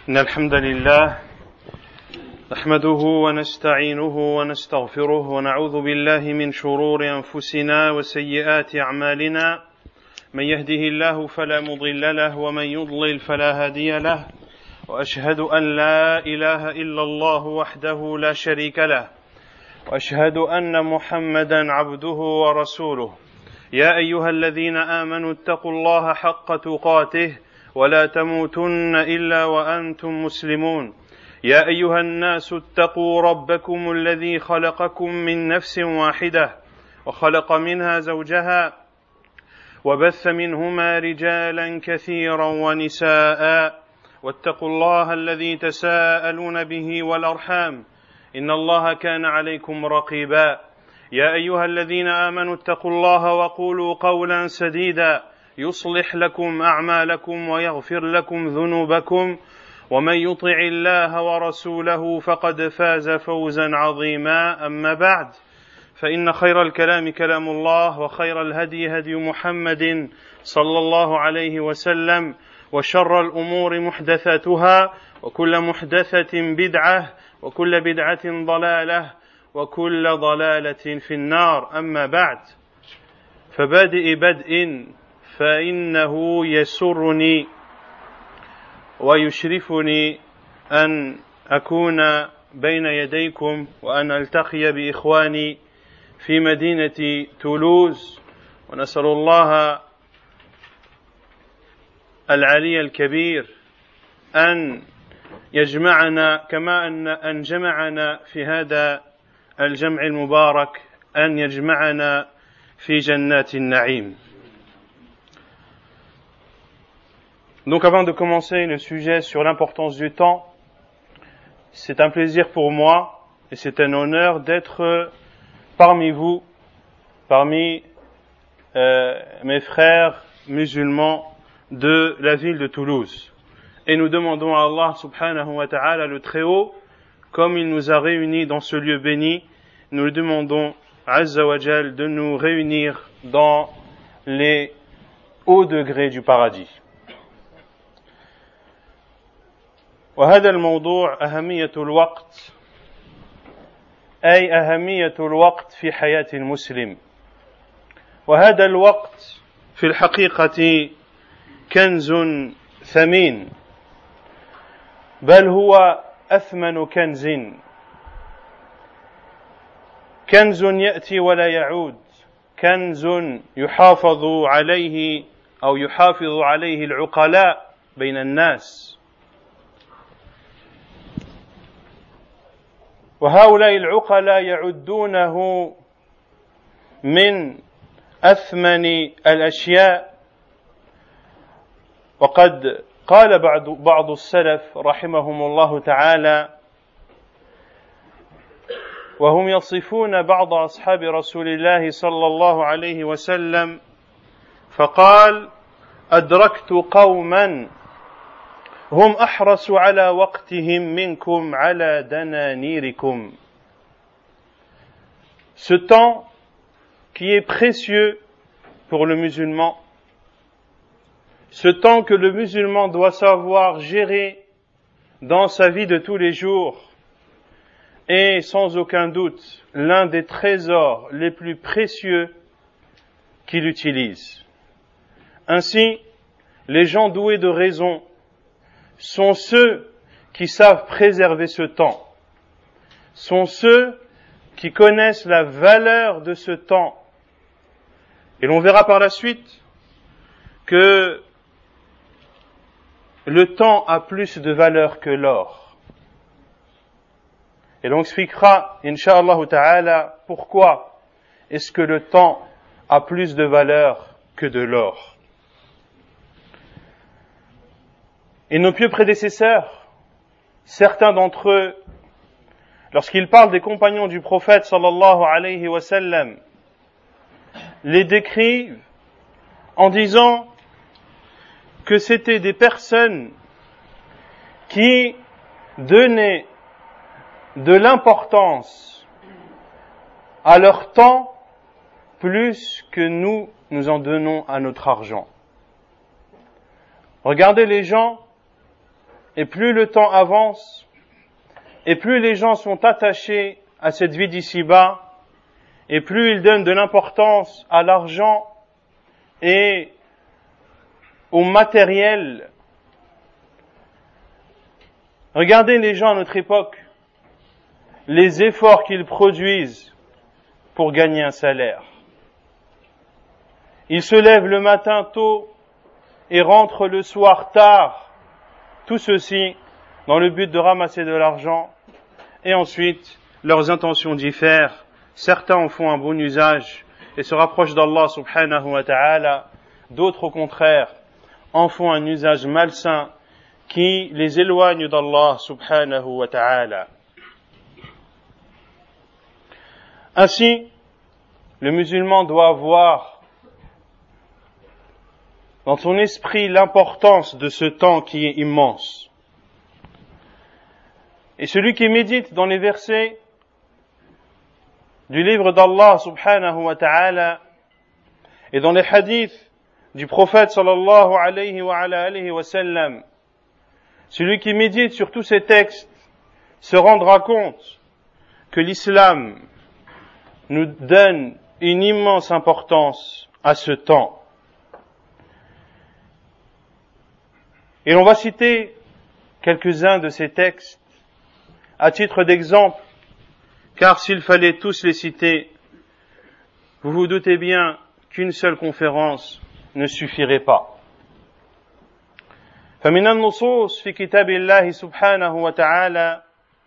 إن الحمد لله نحمده ونستعينه ونستغفره ونعوذ بالله من شرور أنفسنا وسيئات أعمالنا من يهده الله فلا مضل له ومن يضلل فلا هادي له وأشهد أن لا إله إلا الله وحده لا شريك له وأشهد أن محمدا عبده ورسوله يا أيها الذين آمنوا اتقوا الله حق تقاته ولا تموتن إلا وأنتم مسلمون يا أيها الناس اتقوا ربكم الذي خلقكم من نفس واحدة وخلق منها زوجها وبث منهما رجالا كثيرا ونساء واتقوا الله الذي تساءلون به والأرحام إن الله كان عليكم رقيبا يا أيها الذين آمنوا اتقوا الله وقولوا قولا سديدا يصلح لكم أعمالكم ويغفر لكم ذنوبكم ومن يطع الله ورسوله فقد فاز فوزا عظيما أما بعد فإن خير الكلام كلام الله وخير الهدي هدي محمد صلى الله عليه وسلم وشر الأمور محدثاتها وكل محدثة بدعة وكل بدعة ضلالة وكل ضلالة في النار أما بعد فبادئ بدء فإنه يسرني ويشرفني أن أكون بين يديكم وأن ألتقي بإخواني في مدينة تولوز ونسأل الله العلي الكبير أن يجمعنا كما أن جمعنا في هذا الجمع المبارك أن يجمعنا في جنات النعيم. Donc avant de commencer le sujet sur l'importance du temps, c'est un plaisir pour moi et c'est un honneur d'être parmi vous, parmi mes frères musulmans de la ville de Toulouse. Et nous demandons à Allah subhanahu wa ta'ala le Très-Haut, comme il nous a réunis dans ce lieu béni, nous lui demandons Azza wa Jal de nous réunir dans les hauts degrés du paradis. وهذا الموضوع أهمية الوقت أي أهمية الوقت في حياة المسلم وهذا الوقت في الحقيقة كنز ثمين بل هو أثمن كنز يأتي ولا يعود كنز يحافظ عليه أو يحافظ عليه العقلاء بين الناس وهؤلاء العقلاء يعدونه من أثمن الأشياء وقد قال بعض السلف رحمهم الله تعالى وهم يصفون بعض أصحاب رسول الله صلى الله عليه وسلم فقال أدركت قوما هم أحرص على وقتهم منكم على دنانيركم. Ce temps qui est précieux pour le musulman, ce temps que le musulman doit savoir gérer dans sa vie de tous les jours est sans aucun doute l'un des trésors les plus précieux qu'il utilise. Ainsi, les gens doués de raison sont ceux qui savent préserver ce temps, sont ceux qui connaissent la valeur de ce temps. Et l'on verra par la suite que le temps a plus de valeur que l'or. Et l'on expliquera, incha'Allah ta'ala, pourquoi est-ce que le temps a plus de valeur que de l'or. Et nos pieux prédécesseurs, certains d'entre eux, lorsqu'ils parlent des compagnons du prophète sallallahu alayhi wa sallam, les décrivent en disant que c'était des personnes qui donnaient de l'importance à leur temps plus que nous en donnons à notre argent. Regardez les gens et plus le temps avance, et plus les gens sont attachés à cette vie d'ici-bas, et plus ils donnent de l'importance à l'argent et au matériel. Regardez les gens à notre époque, les efforts qu'ils produisent pour gagner un salaire. Ils se lèvent le matin tôt et rentrent le soir tard. Tout ceci dans le but de ramasser de l'argent. Et ensuite, leurs intentions diffèrent. Certains en font un bon usage et se rapprochent d'Allah subhanahu wa ta'ala. D'autres, au contraire, en font un usage malsain qui les éloigne d'Allah subhanahu wa ta'ala. Ainsi, le musulman doit avoir dans son esprit l'importance de ce temps qui est immense. Et celui qui médite dans les versets du livre d'Allah subhanahu wa ta'ala et dans les hadiths du prophète sallallahu alayhi wa sallam, celui qui médite sur tous ces textes se rendra compte que l'islam nous donne une immense importance à ce temps. Et l'on va citer quelques-uns de ces textes à titre d'exemple, car s'il fallait tous les citer, vous vous doutez bien qu'une seule conférence ne suffirait pas. فمن النصوص في كتاب الله سبحانه وتعالى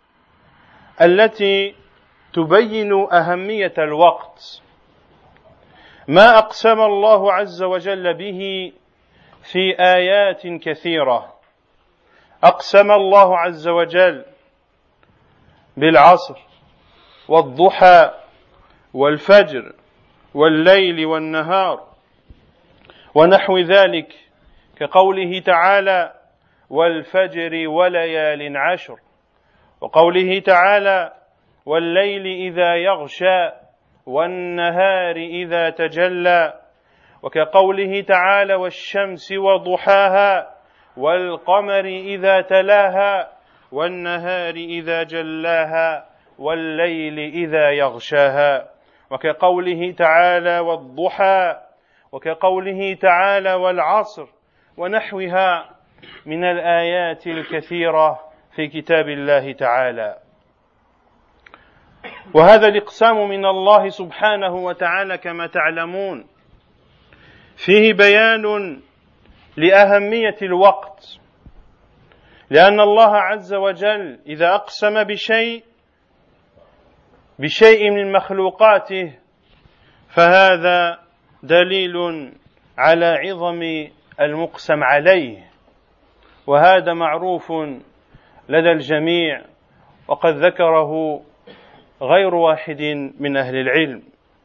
التي تبين أهمية الوقت ما أقسم الله عز وجل به في آيات كثيرة. أقسم الله عز وجل بالعصر والضحى والفجر والليل والنهار ونحو ذلك كقوله تعالى والفجر وليال عشر وقوله تعالى والليل إذا يغشى والنهار إذا تجلى وكقوله تعالى والشمس وضحاها والقمر إذا تلاها والنهار إذا جلاها والليل إذا يغشاها وكقوله تعالى والضحى وكقوله تعالى والعصر ونحوها من الآيات الكثيرة في كتاب الله تعالى. وهذا الإقسام من الله سبحانه وتعالى كما تعلمون فيه بيان لأهمية الوقت، لأن الله عز وجل إذا أقسم بشيء من مخلوقاته فهذا دليل على عظم المقسم عليه، وهذا معروف لدى الجميع وقد ذكره غير واحد من أهل العلم.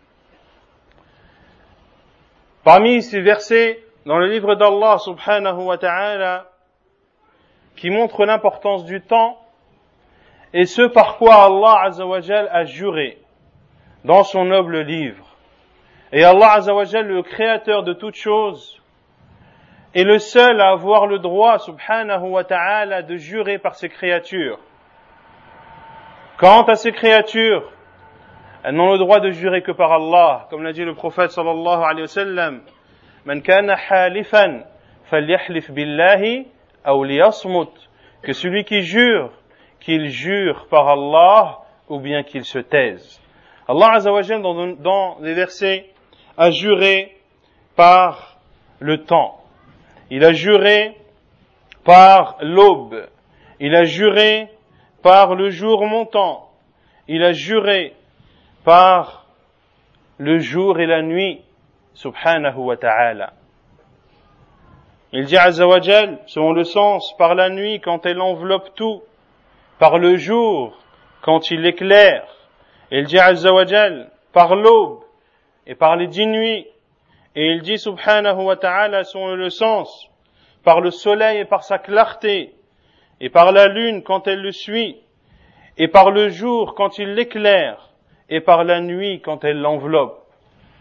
Parmi ces versets dans le livre d'Allah subhanahu wa ta'ala qui montrent l'importance du temps et ce par quoi Allah azza wa jal a juré dans son noble livre. Et Allah azza wa jal, le créateur de toutes choses, est le seul à avoir le droit subhanahu wa ta'ala de jurer par ses créatures. Quant à ces créatures, elles n'ont le droit de jurer que par Allah, comme l'a dit le prophète sallallahu alayhi wa sallam, man kana halifan falyahlif billahi aw liyasmut, que celui qui jure, qu'il jure par Allah ou bien qu'il se taise. Allah azza wa jalla dans les versets a juré par le temps. Il a juré par l'aube. Il a juré par le jour montant. Il a juré par le jour et la nuit, subhanahu wa ta'ala. Il dit azza wa jal, selon le sens, par la nuit quand elle enveloppe tout, par le jour quand il éclaire. Il dit azza wa jal, par l'aube et par les 10 nuits. Et il dit subhanahu wa ta'ala, selon le sens, par le soleil et par sa clarté, et par la lune quand elle le suit, et par le jour quand il l'éclaire, et par la nuit quand elle l'enveloppe.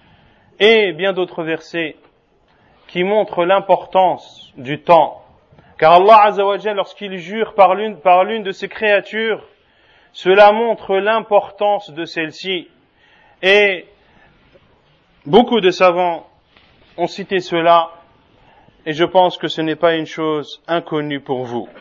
Et bien d'autres versets qui montrent l'importance du temps. Car Allah Azza wa Jalla, lorsqu'il jure par l'une de ses créatures, cela montre l'importance de celle-ci. Et beaucoup de savants ont cité cela, et je pense que ce n'est pas une chose inconnue pour vous.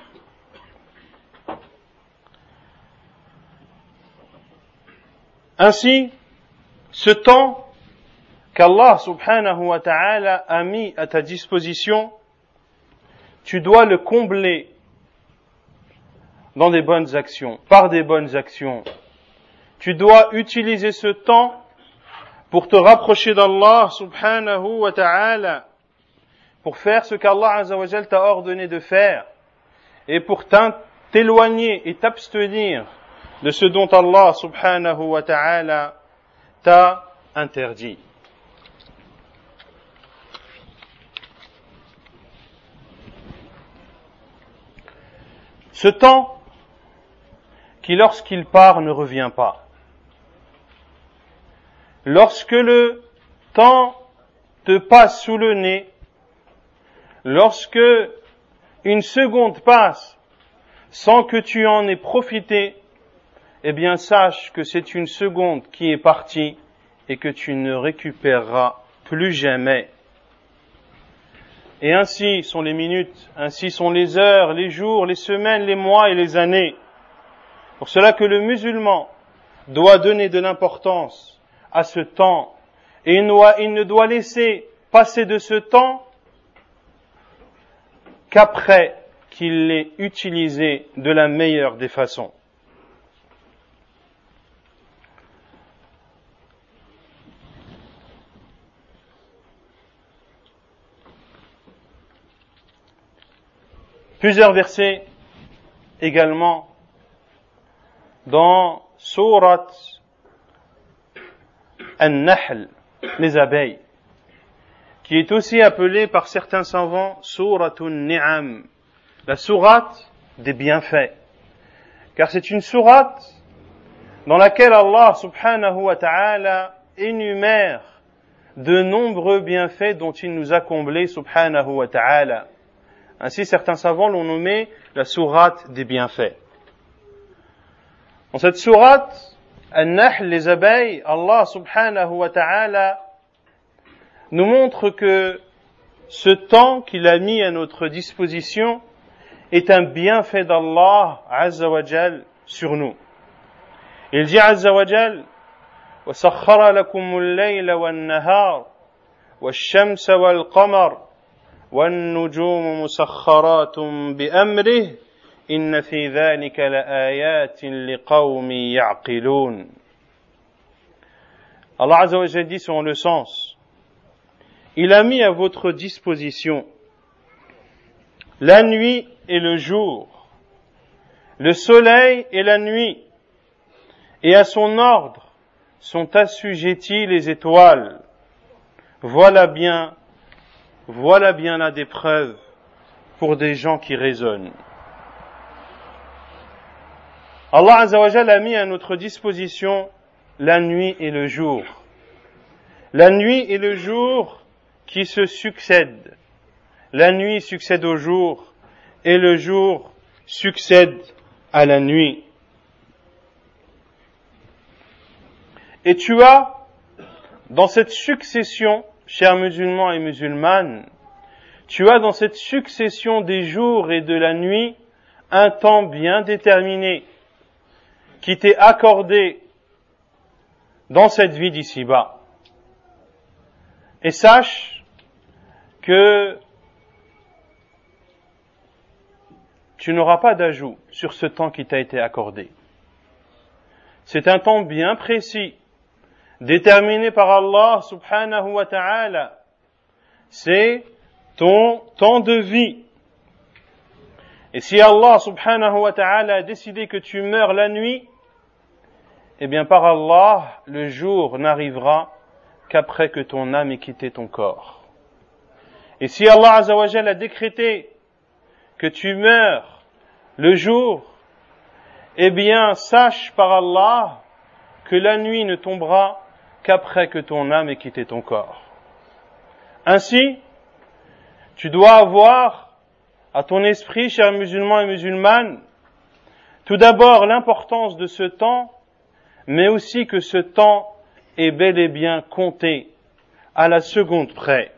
Ainsi, ce temps qu'Allah subhanahu wa ta'ala a mis à ta disposition, tu dois le combler dans des bonnes actions, par des bonnes actions. Tu dois utiliser ce temps pour te rapprocher d'Allah subhanahu wa ta'ala, pour faire ce qu'Allah azza wa jal t'a ordonné de faire, et pour t'éloigner et t'abstenir de ce dont Allah subhanahu wa ta'ala t'a interdit. Ce temps qui, lorsqu'il part, ne revient pas. Lorsque le temps te passe sous le nez, lorsque une seconde passe sans que tu en aies profité, eh bien sache que c'est une seconde qui est partie et que tu ne récupéreras plus jamais. Et ainsi sont les minutes, ainsi sont les heures, les jours, les semaines, les mois et les années. Pour cela que le musulman doit donner de l'importance à ce temps, et il ne doit laisser passer de ce temps qu'après qu'il l'ait utilisé de la meilleure des façons. Plusieurs versets également dans Surat An-Nahl, les abeilles, qui est aussi appelée par certains savants Suratun Ni'am, la sourate des bienfaits. Car c'est une sourate dans laquelle Allah subhanahu wa ta'ala énumère de nombreux bienfaits dont il nous a comblés subhanahu wa ta'ala. Ainsi, certains savants l'ont nommé la sourate des bienfaits. Dans cette sourate, An-Nahl, les abeilles, Allah subhanahu wa ta'ala nous montre que ce temps qu'il a mis à notre disposition est un bienfait d'Allah azza wa jal sur nous. Il dit azza wa jal: وَسَخَّرَ لَكُمُ اللَّيْلَ وَالنَّهَارَ وَالشَّمْسَ وَالْقَمَرَ وَالنُّجُومُ مُسَخَّرَاتٌ بِأَمْرِهِ إِنَّ فِي ذَلِكَ لَآيَاتٍ لِقَوْمٍ يَعْقِلُونَ. Allah Azza wa Jalla dit selon le sens: il a mis à votre disposition la nuit et le jour, le soleil et la nuit, et à son ordre sont assujetties les étoiles. Voilà bien là des preuves pour des gens qui raisonnent. Allah Azza wa Jalla a mis à notre disposition la nuit et le jour. La nuit et le jour qui se succèdent. La nuit succède au jour et le jour succède à la nuit. Et tu as, dans cette succession, chers musulmans et musulmanes, tu as dans cette succession des jours et de la nuit un temps bien déterminé qui t'est accordé dans cette vie d'ici-bas. Et sache que tu n'auras pas d'ajout sur ce temps qui t'a été accordé. C'est un temps bien précis, déterminé par Allah subhanahu wa ta'ala. C'est ton temps de vie. Et si Allah subhanahu wa ta'ala a décidé que tu meurs la nuit, eh bien par Allah, le jour n'arrivera qu'après que ton âme ait quitté ton corps. Et si Allah azza wa jalla a décrété que tu meurs le jour, eh bien sache par Allah que la nuit ne tombera qu'après que ton âme ait quitté ton corps. Ainsi, tu dois avoir à ton esprit, chers musulmans et musulmanes, tout d'abord l'importance de ce temps, mais aussi que ce temps est bel et bien compté à la seconde près.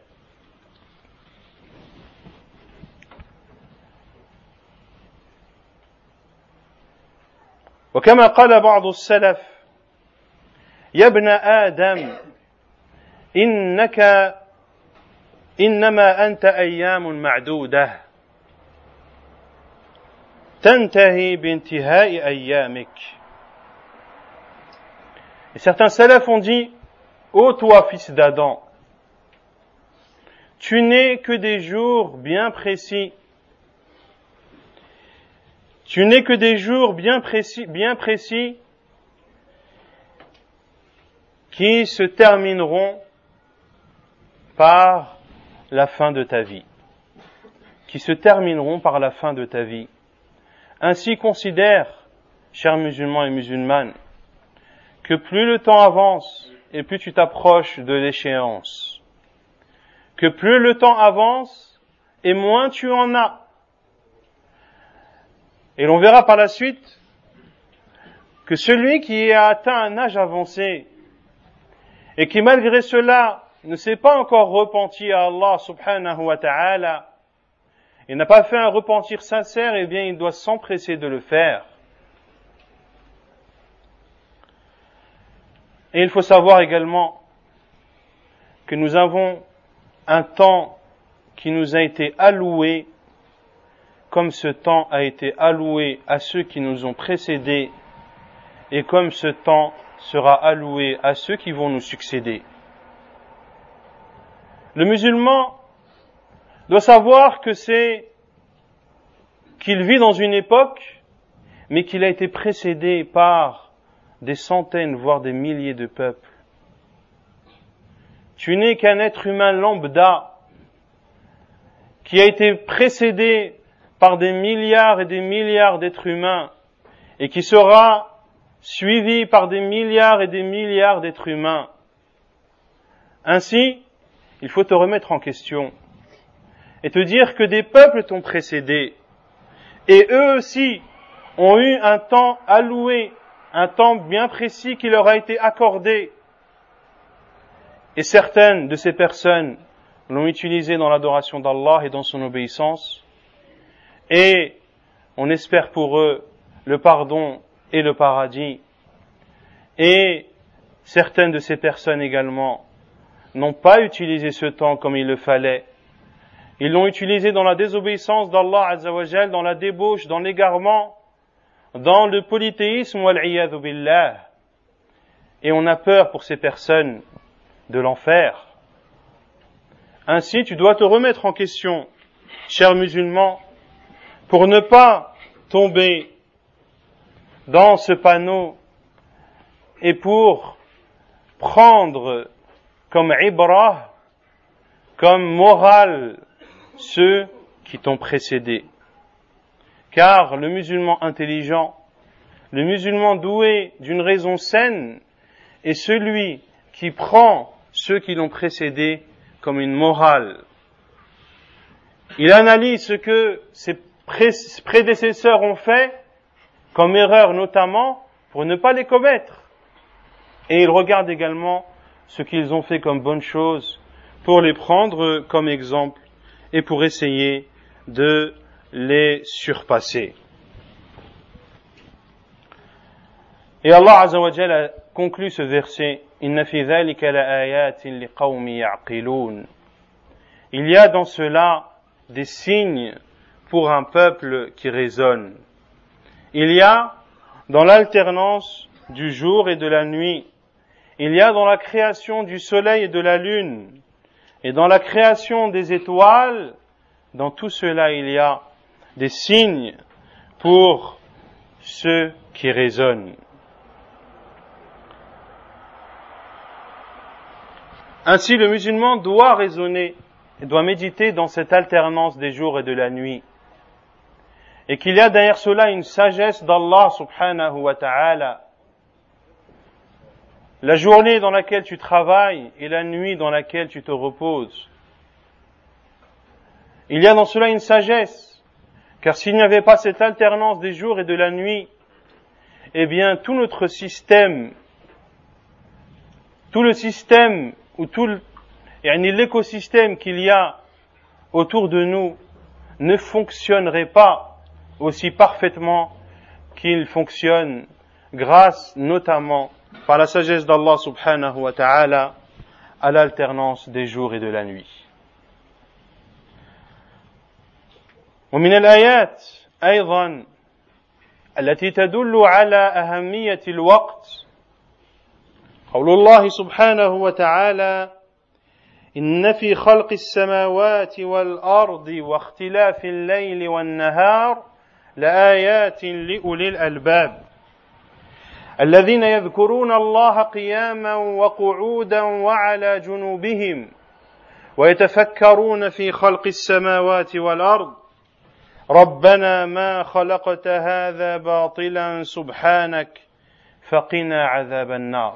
وكما قال بعض السلف يا ابن آدم إنما أنت أيام معدودة تنتهي بانتهاء أيامك. Et certains salafs ont dit, ô toi fils d'Adam, tu n'es que des jours bien précis. Tu n'es que des jours bien précis qui se termineront par la fin de ta vie. Qui se termineront par la fin de ta vie. Ainsi considère, chers musulmans et musulmanes, que plus le temps avance et plus tu t'approches de l'échéance. Que plus le temps avance et moins tu en as. Et l'on verra par la suite que celui qui a atteint un âge avancé et qui malgré cela ne s'est pas encore repenti à Allah subhanahu wa ta'ala, il n'a pas fait un repentir sincère, eh bien il doit s'empresser de le faire. Et il faut savoir également que nous avons un temps qui nous a été alloué comme ce temps a été alloué à ceux qui nous ont précédés et comme ce temps sera alloué à ceux qui vont nous succéder. Le musulman doit savoir que qu'il vit dans une époque, mais qu'il a été précédé par des centaines, voire des milliers de peuples. Tu n'es qu'un être humain lambda qui a été précédé par des milliards et des milliards d'êtres humains et qui sera suivi par des milliards et des milliards d'êtres humains. Ainsi, il faut te remettre en question et te dire que des peuples t'ont précédé et eux aussi ont eu un temps alloué, un temps bien précis qui leur a été accordé. Et certaines de ces personnes l'ont utilisé dans l'adoration d'Allah et dans son obéissance. Et on espère pour eux le pardon et le paradis. Et certaines de ces personnes également n'ont pas utilisé ce temps comme il le fallait. Ils l'ont utilisé dans la désobéissance d'Allah Azza wa Jal, dans la débauche, dans l'égarement, dans le polythéisme, wal-iyadhu billah. Et on a peur pour ces personnes de l'enfer. Ainsi, tu dois te remettre en question, chers musulmans, pour ne pas tomber dans ce panneau et pour prendre comme ibrah, comme morale, ceux qui t'ont précédé. Car le musulman intelligent, le musulman doué d'une raison saine, est celui qui prend ceux qui l'ont précédé comme une morale. Il analyse ce que ses prédécesseurs ont fait, comme erreur notamment, pour ne pas les commettre. Et il regarde également ce qu'ils ont fait comme bonne chose, pour les prendre comme exemple et pour essayer de les surpasser. Et Allah Azza wa Jalla a conclu ce verset, Inna fi dhalika la ayatin liqawmi ya'qilun. Il y a dans cela des signes pour un peuple qui raisonne. Il y a dans l'alternance du jour et de la nuit. Il y a dans la création du soleil et de la lune. Et dans la création des étoiles, dans tout cela il y a des signes pour ceux qui raisonnent. Ainsi, le musulman doit raisonner et doit méditer dans cette alternance des jours et de la nuit. Et qu'il y a derrière cela une sagesse d'Allah subhanahu wa ta'ala. La journée dans laquelle tu travailles et la nuit dans laquelle tu te reposes. Il y a dans cela une sagesse. Car s'il n'y avait pas cette alternance des jours et de la nuit, eh bien tout notre système, tout le système ou l'écosystème qu'il y a autour de nous ne fonctionnerait pas aussi parfaitement qu'il fonctionne grâce notamment par la sagesse d'Allah subhanahu wa ta'ala à l'alternance des jours et de la nuit. ومن الآيات أيضا التي تدل على أهمية الوقت قول الله سبحانه وتعالى إن في خلق السماوات والأرض واختلاف الليل والنهار لآيات لأولي الألباب الذين يذكرون الله قياما وقعودا وعلى جنوبهم ويتفكرون في خلق السماوات والأرض ربنا ما خلقت هذا باطلا سبحانك فقنا عذاب النار.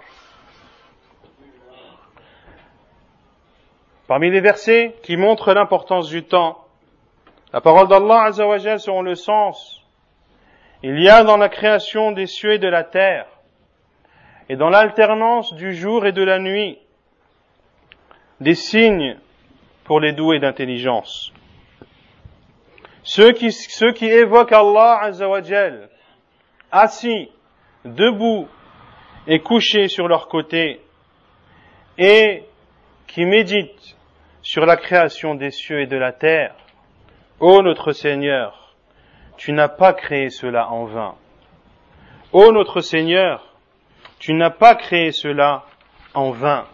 Parmi les versets qui montrent l'importance du temps, la parole d'Allah Azza wa Jal selon le sens, il y a dans la création des cieux et de la terre, et dans l'alternance du jour et de la nuit, des signes pour les doués d'intelligence. Ceux qui évoquent Allah Azza wa Jal, assis, debout et couchés sur leur côté, et qui méditent sur la création des cieux et de la terre. Ô notre Seigneur, tu n'as pas créé cela en vain. Ô notre Seigneur, tu n'as pas créé cela en vain.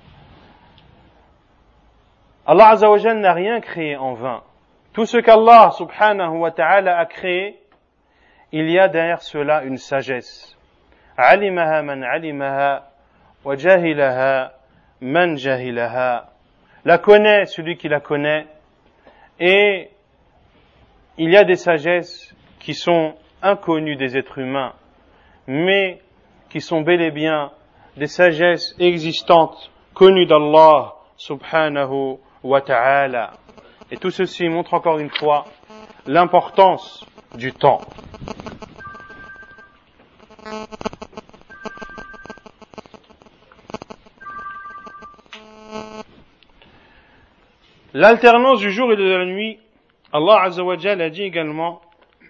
Allah Azza wa Jal n'a rien créé en vain. Tout ce qu'Allah subhanahu wa ta'ala a créé, il y a derrière cela une sagesse. Alimaha man alimaha wa jahilaha man jahilaha. La connaît celui qui la connaît, et il y a des sagesses qui sont inconnues des êtres humains, mais qui sont bel et bien des sagesses existantes, connues d'Allah subhanahu wa ta'ala. Et tout ceci montre encore une fois l'importance du temps. L'alternance du jour et de la nuit, Allah Azza wa Jal a dit également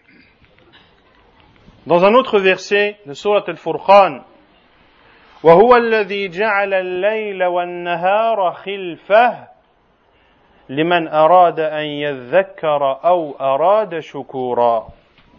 dans un autre verset de Surat Al-Furqan, وَهُوَ الَّذِي جَعَلَ اللَّيْلَ وَالنَّهَارَ خِلْفَةً لمن أراد أن يذكر أو أراد شكورا.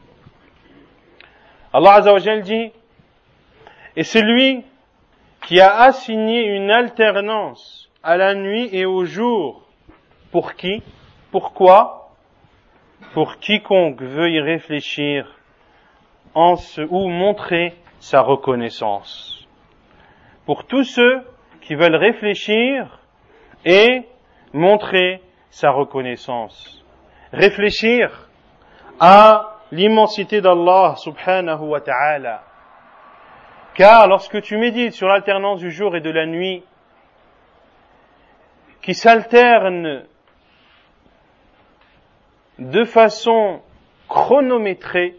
Allah Azza wa Jal dit, et c'est lui qui a assigné une alternance à la nuit et au jour. Pour qui? Pourquoi? Pour quiconque veut y réfléchir ou montrer sa reconnaissance. Pour tous ceux qui veulent réfléchir et montrer sa reconnaissance. Réfléchir à l'immensité d'Allah subhanahu wa ta'ala. Car lorsque tu médites sur l'alternance du jour et de la nuit, qui s'alternent de façon chronométrée,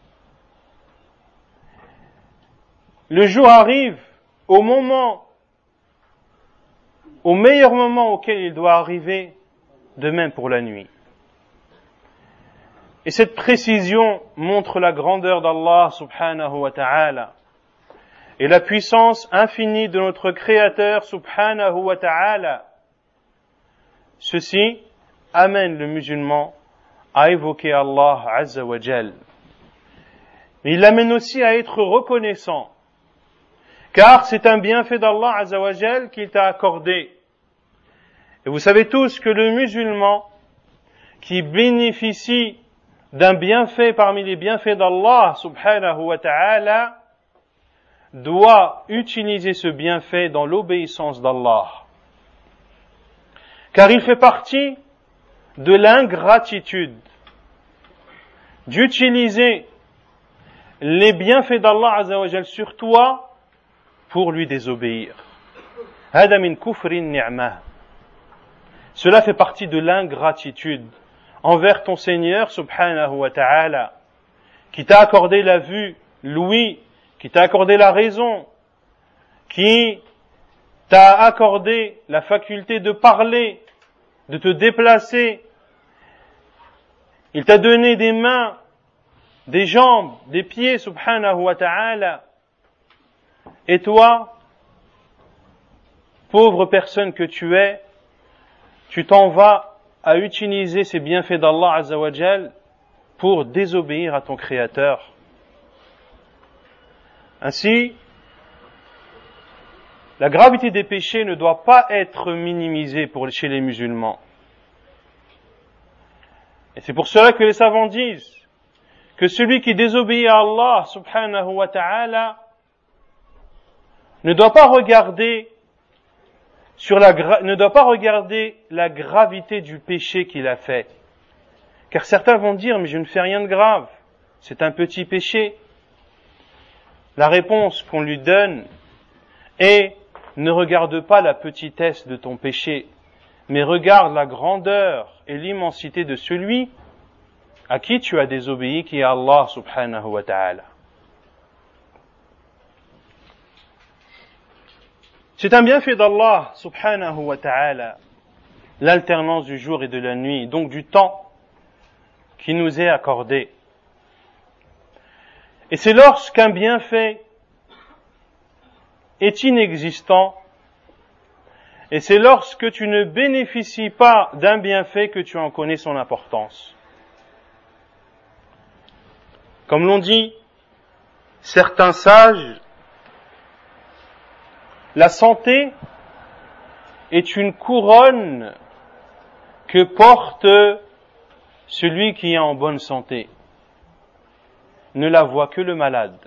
le jour arrive au meilleur moment auquel il doit arriver, de même pour la nuit. Et cette précision montre la grandeur d'Allah subhanahu wa ta'ala et la puissance infinie de notre Créateur subhanahu wa ta'ala. Ceci amène le musulman à évoquer Allah Azza wa Jal. Mais il l'amène aussi à être reconnaissant, car c'est un bienfait d'Allah Azza wa Jal qu'il t'a accordé. Et vous savez tous que le musulman qui bénéficie d'un bienfait parmi les bienfaits d'Allah subhanahu wa ta'ala doit utiliser ce bienfait dans l'obéissance d'Allah. Car il fait partie de l'ingratitude d'utiliser les bienfaits d'Allah Azza wa Jal sur toi pour lui désobéir. Hada min kufrin ni'mah. Cela fait partie de l'ingratitude envers ton Seigneur subhanahu wa ta'ala, qui t'a accordé la vue, l'ouïe, qui t'a accordé la raison, qui t'a accordé la faculté de parler, de te déplacer. Il t'a donné des mains, des jambes, des pieds, subhanahu wa ta'ala. Et toi, pauvre personne que tu es, tu t'en vas à utiliser ces bienfaits d'Allah Azza wa Jal pour désobéir à ton Créateur. Ainsi, la gravité des péchés ne doit pas être minimisée chez les musulmans. Et c'est pour cela que les savants disent que celui qui désobéit à Allah subhanahu wa ta'ala ne doit pas regarder la gravité du péché qu'il a fait. Car certains vont dire, mais je ne fais rien de grave, c'est un petit péché. La réponse qu'on lui donne est, ne regarde pas la petitesse de ton péché, mais regarde la grandeur et l'immensité de celui à qui tu as désobéi, qui est Allah subhanahu wa ta'ala. C'est un bienfait d'Allah subhanahu wa ta'ala, l'alternance du jour et de la nuit, donc du temps qui nous est accordé. Et c'est lorsqu'un bienfait est inexistant, et c'est lorsque tu ne bénéficies pas d'un bienfait que tu en connais son importance. Comme l'ont dit certains sages, la santé est une couronne que porte celui qui est en bonne santé. Ne la voit que le malade.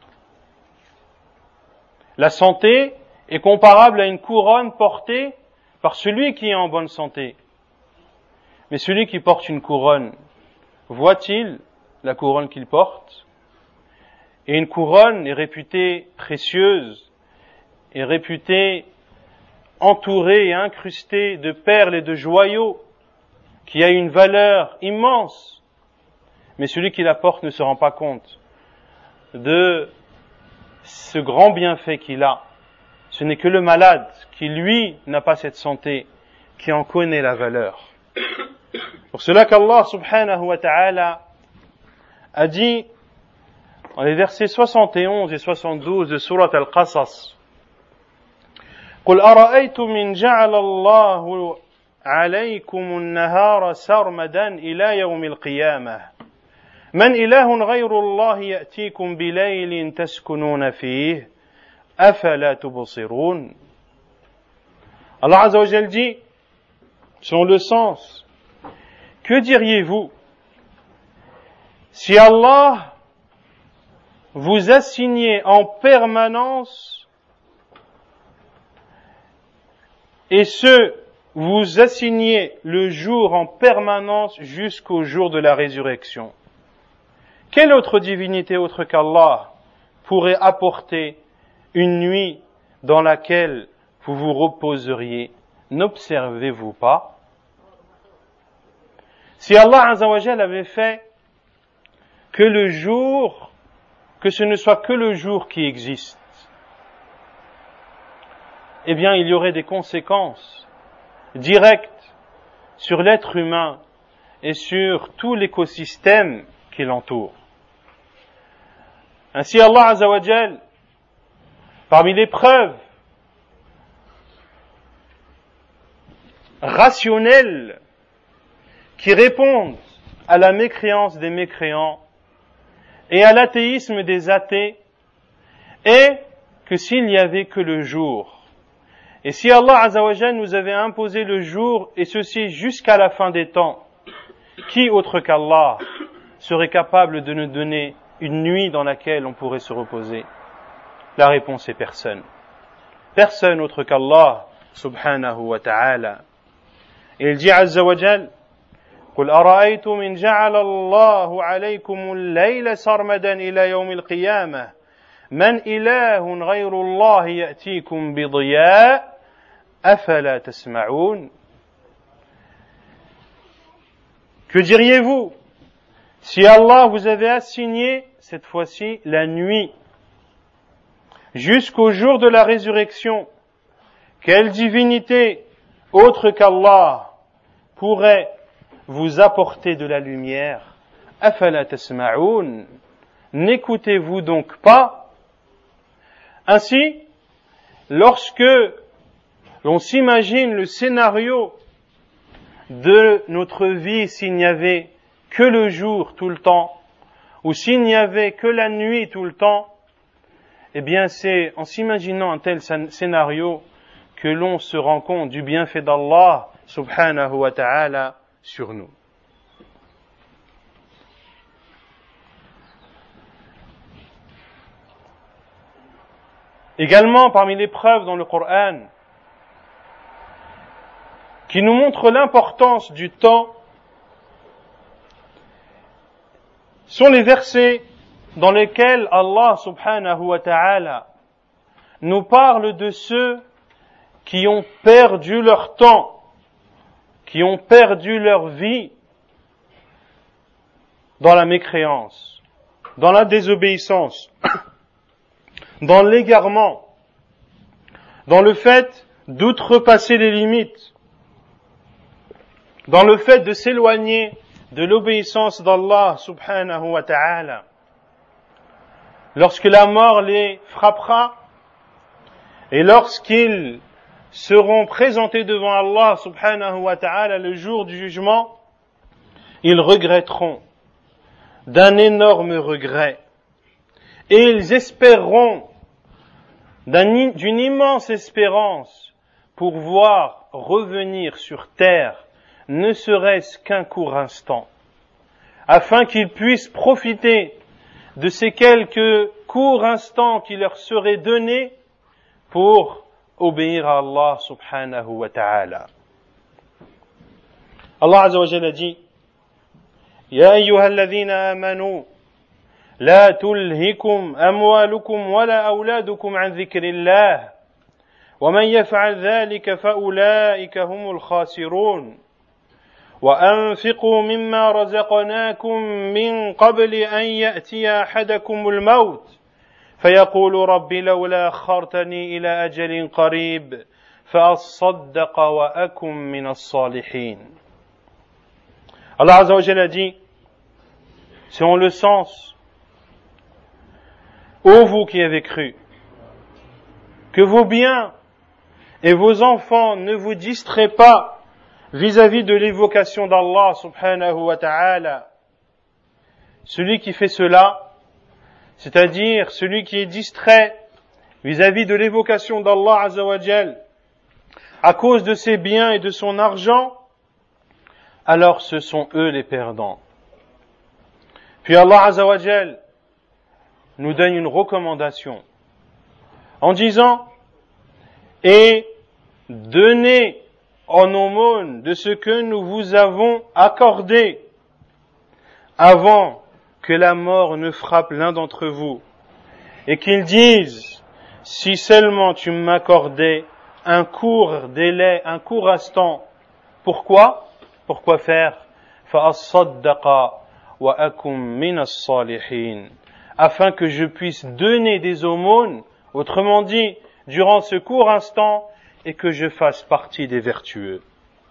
La santé est comparable à une couronne portée par celui qui est en bonne santé. Mais celui qui porte une couronne, voit-il la couronne qu'il porte? Et une couronne est réputée précieuse, est réputée entourée et incrustée de perles et de joyaux, qui a une valeur immense. Mais celui qui la porte ne se rend pas compte de ce grand bienfait qu'il a. Ce n'est que le malade qui, lui, n'a pas cette santé, qui en connaît la valeur. Pour cela qu'Allah subhanahu wa ta'ala a dit, dans les versets 71 et 72 de Surat Al-Qasas, قُلْ أَرَأَيْتُمْ إِنْ جَعَلَ اللَّهُ عَلَيْكُمُ النَّهَارَ سَرْمَدًا إِلَى يَوْمِ الْقِيَامَةِ مَنْ إِلَهٌ غَيْرُ اللَّهِ يَأْتِيكُمْ بِلَيْلٍ تَسْكُنُونَ فِيهِ أَفَلَا تُبْصِرُونَ. Allah Azza wa Jal dit, selon le sens, que diriez-vous si Allah vous assignait en permanence vous assignez le jour en permanence jusqu'au jour de la résurrection? Quelle autre divinité autre qu'Allah pourrait apporter une nuit dans laquelle vous vous reposeriez? N'observez-vous pas? Si Allah Azza wa Jal avait fait que ce ne soit que le jour qui existe, eh bien il y aurait des conséquences directes sur l'être humain et sur tout l'écosystème qui l'entoure. Ainsi Allah Azza wa Jal, parmi les preuves rationnelles qui répondent à la mécréance des mécréants et à l'athéisme des athées, est que s'il n'y avait que le jour, et si Allah Azza wa Jal nous avait imposé le jour, et ceci jusqu'à la fin des temps, qui autre qu'Allah serait capable de nous donner une nuit dans laquelle on pourrait se reposer? La réponse est personne. Personne autre qu'Allah subhanahu wa ta'ala. Et il dit Azza wa Jal, قُلْ أَرَأَيْتُمْ إِنْ جَعَلَ اللَّهُ عَلَيْكُمُ اللَّيْلَ سَرْمَدًا إِلَى يَوْمِ الْقِيَامَةِ مَنْ إِلَهٌ غَيْرُ اللَّهِ يَأْتِيكُمْ بِضِيَاءٍ أَفَلَا تَسْمَعُونَ. Que diriez-vous si Allah vous avait assigné, cette fois-ci, la nuit, jusqu'au jour de la résurrection? Quelle divinité autre qu'Allah pourrait vous apporter de la lumière? Afala tasma'oun. N'écoutez-vous donc pas? Ainsi, lorsque l'on s'imagine le scénario de notre vie s'il n'y avait que le jour tout le temps, ou s'il n'y avait que la nuit tout le temps, eh bien c'est en s'imaginant un tel scénario que l'on se rend compte du bienfait d'Allah subhanahu wa ta'ala sur nous. Également, parmi les preuves dans le Coran qui nous montrent l'importance du temps, sont les versets dans lesquels Allah subhanahu wa ta'ala nous parle de ceux qui ont perdu leur temps, qui ont perdu leur vie dans la mécréance, dans la désobéissance, dans l'égarement, dans le fait d'outrepasser les limites, dans le fait de s'éloigner de l'obéissance d'Allah subhanahu wa ta'ala. Lorsque la mort les frappera et lorsqu'ils seront présentés devant Allah subhanahu wa ta'ala le jour du jugement, ils regretteront d'un énorme regret et ils espéreront d'une immense espérance pour voir revenir sur terre ne serait-ce qu'un court instant, afin qu'ils puissent profiter de ces quelques courts instants qui leur seraient donnés pour obéir à Allah subhanahu wa ta'ala. Allah azza wa jalla dit: Ya ayyuhalladhina amanu la tulhikum amwalukum wala awladukum an dhikrillah wa man yaf'al dhalika fa ulaika humul khasirun. وأنفقوا مما رزقناكم من قبل أن يأتي أحدكم الموت فيقول رب لولا أخرتني إلى أجل قريب فأصدق وأكن من الصالحين. Allah Azza wa Jalla dit, selon le sens, ô vous qui avez cru, que vos biens et vos enfants ne vous distraient pas vis-à-vis de l'évocation d'Allah subhanahu wa ta'ala. Celui qui fait cela, c'est-à-dire celui qui est distrait vis-à-vis de l'évocation d'Allah azza wa jal à cause de ses biens et de son argent, alors ce sont eux les perdants. Puis Allah azza wa jal nous donne une recommandation en disant: et donnez en aumône de ce que nous vous avons accordé avant que la mort ne frappe l'un d'entre vous et qu'ils disent: si seulement tu m'accordais un court délai, un court instant. Pourquoi faire? فَأَصَّدَّقَ وَأَكُمْ مِنَ الصَّالِحِينَ, afin que je puisse donner des aumônes, autrement dit, durant ce court instant, et que je fasse partie des vertueux.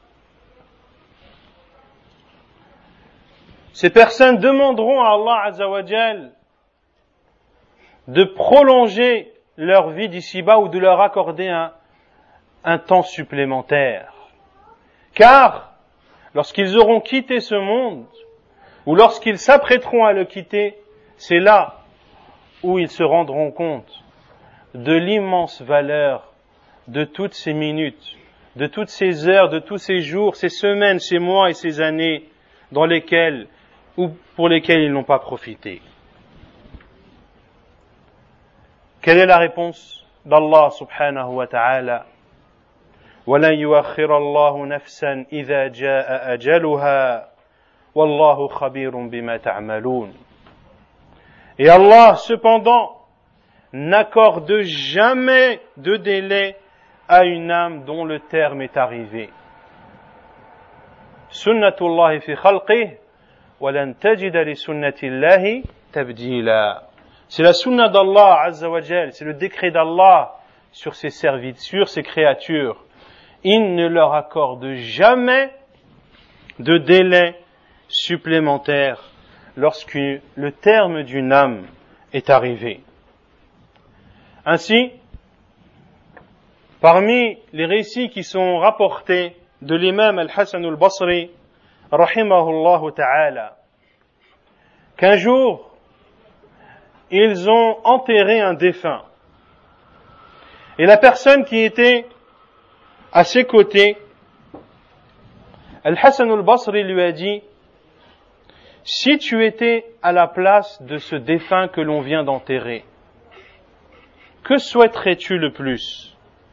Ces personnes demanderont à Allah Azza wa Jal de prolonger leur vie d'ici-bas ou de leur accorder un temps supplémentaire. Car lorsqu'ils auront quitté ce monde, ou lorsqu'ils s'apprêteront à le quitter, c'est là où ils se rendront compte de l'immense valeur de toutes ces minutes, de toutes ces heures, de tous ces jours, ces semaines, ces mois et ces années dans lesquelles ou pour lesquelles ils n'ont pas profité. Quelle est la réponse d'Allah subhanahu wa ta'ala? وَلَنْ يُؤَخِّرَ اللَّهُ نَفْسًا إِذَا جَاءَ أَجَلُهَا وَاللَّهُ خَبِيرٌ بِمَا تَعْمَلُونَ. Et Allah, cependant, n'accorde jamais de délai à une âme dont le terme est arrivé. Sunnatullahi fi khalqih, wa lan tajida li sunnatillahi tabdila. C'est la sunna d'Allah Azza wa Jal, c'est le décret d'Allah sur ses serviteurs, sur ses créatures. Il ne leur accorde jamais de délai supplémentaire lorsque le terme d'une âme est arrivé. Ainsi, parmi les récits qui sont rapportés de l'imam Al-Hasan al-Basri, rahimahullah ta'ala, qu'un jour, ils ont enterré un défunt. Et la personne qui était à ses côtés, Al-Hasan al-Basri lui a dit, si tu étais à la place de ce défunt que l'on vient d'enterrer, que souhaiterais-tu le plus?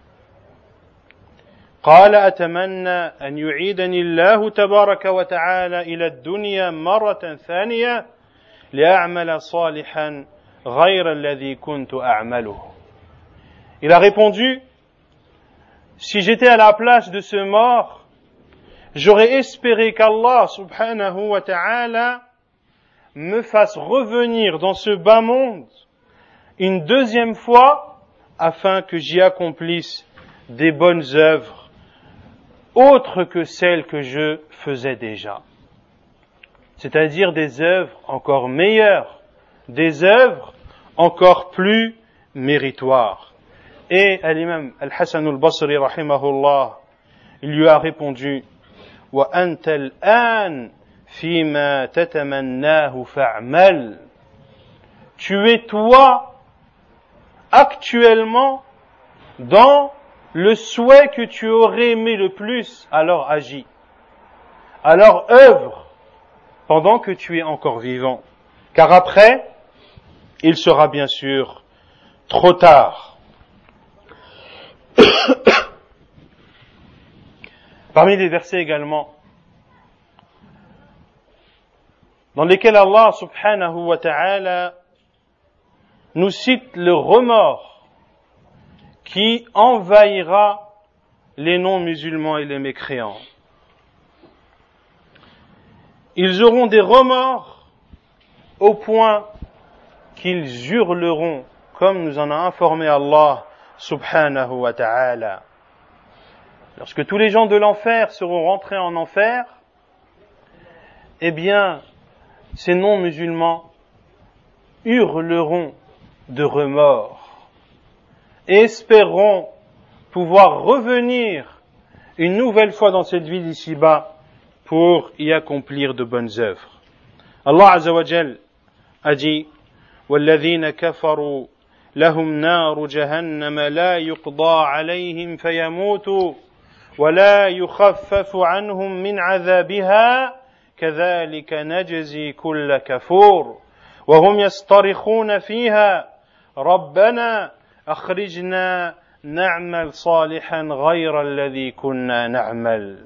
قال أتمنى أن يعيدني الله تبارك وتعالى إلى الدنيا مرة ثانية لأعمل صالحا غير الذي كنت أعمله. Il a répondu, si j'étais à la place de ce mort, j'aurais espéré qu'Allah subhanahu wa ta'ala me fasse revenir dans ce bas monde une deuxième fois afin que j'y accomplisse des bonnes œuvres autres que celles que je faisais déjà. C'est-à-dire des œuvres encore meilleures, des œuvres encore plus méritoires. Et l'imam Al-Hasan al-Basri rahimahullah, il lui a répondu, wa anta al-an fima tatamannahu fa'mal. Tu es toi actuellement dans le souhait que tu aurais aimé le plus, alors agis. Alors œuvre pendant que tu es encore vivant. Car après, il sera bien sûr trop tard. Parmi les versets également, dans lesquels Allah subhanahu wa ta'ala nous cite le remords qui envahira les non-musulmans et les mécréants. Ils auront des remords au point qu'ils hurleront, comme nous en a informé Allah subhanahu wa ta'ala. Lorsque tous les gens de l'enfer seront rentrés en enfer, eh bien, ces non-musulmans hurleront de remords et espéreront pouvoir revenir une nouvelle fois dans cette vie d'ici-bas pour y accomplir de bonnes œuvres. Allah Azza wa Jal a dit وَالَّذِينَ كَفَرُوا لَهُمْ نَارُ جَهَنَّمَ لَا يُقْضَى عَلَيْهِمْ فَيَمُوتُوا وَلَا يُخَفَّفُ عَنْهُمْ مِنْ عَذَابِهَا كَذَلِكَ نَجْزِي كُلَّ كَفُورٍ وَهُمْ يَصْطَرِخُونَ فِيهَا رَبَّنَا أخرجنا نعمل صالحا غير الذي كنا نعمل.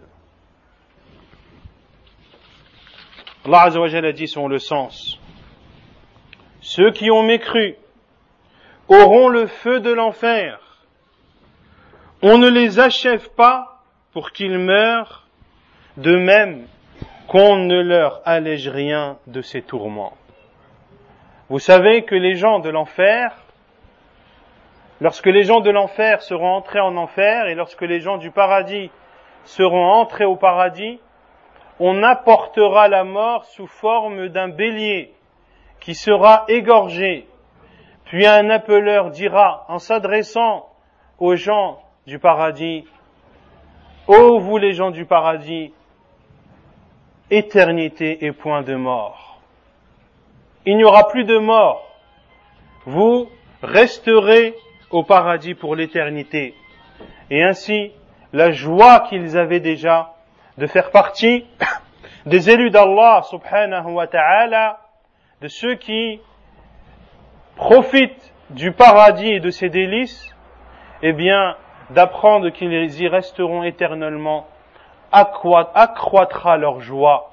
Allah Azza wa Jalla a dit selon le sens, ceux qui ont mécru auront le feu de l'enfer. On ne les achève pas pour qu'ils meurent, de même qu'on ne leur allège rien de ces tourments. Vous savez que les gens de l'enfer, lorsque les gens de l'enfer seront entrés en enfer et lorsque les gens du paradis seront entrés au paradis, on apportera la mort sous forme d'un bélier qui sera égorgé. Puis un appeleur dira, en s'adressant aux gens du paradis, ô vous les gens du paradis, éternité et point de mort. Il n'y aura plus de mort. Vous resterez au paradis pour l'éternité. Et ainsi, la joie qu'ils avaient déjà de faire partie des élus d'Allah subhanahu wa ta'ala, de ceux qui profitent du paradis et de ses délices, eh bien, d'apprendre qu'ils y resteront éternellement, accroîtra leur joie.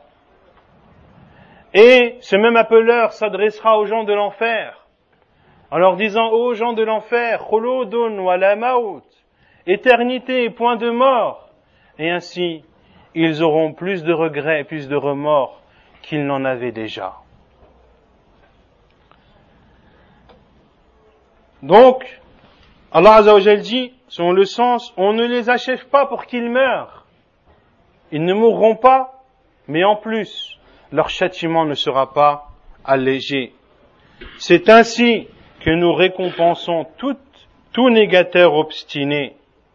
Et ce même appeleur s'adressera aux gens de l'enfer, en leur disant, ô gens de l'enfer, khuludun wa la maut, éternité et point de mort. Et ainsi, ils auront plus de regrets et plus de remords qu'ils n'en avaient déjà. Donc, Allah Azza wa Jal dit, selon le sens, on ne les achève pas pour qu'ils meurent. Ils ne mourront pas, mais en plus, leur châtiment ne sera pas allégé. C'est ainsi que nous récompensons tout négateur obstiné.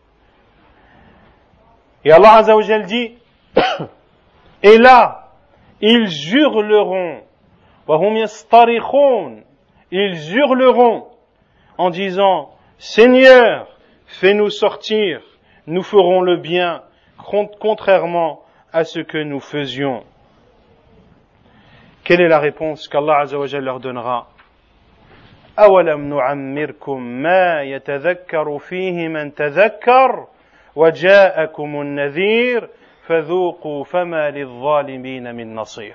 Et Allah Azza wa Jal dit, et là, ils hurleront, وَهُمْ يَسْتَرِخُونَ, ils hurleront en disant, Seigneur, fais-nous sortir, nous ferons le bien, contrairement à ce que nous faisions. Quelle est la réponse qu'Allah Azza wa Jal leur donnera? أَوَلَمْ نُعَمِّرْكُمْ مَا يَتَذَكَّرُ فِيهِ مَنْ تَذَكَّرَ وَجَاءَكُمُ النَّذِيرُ فَذُوقُوا فَمَا لِلظَّالِمِينَ مِنْ نَصِيرٍ.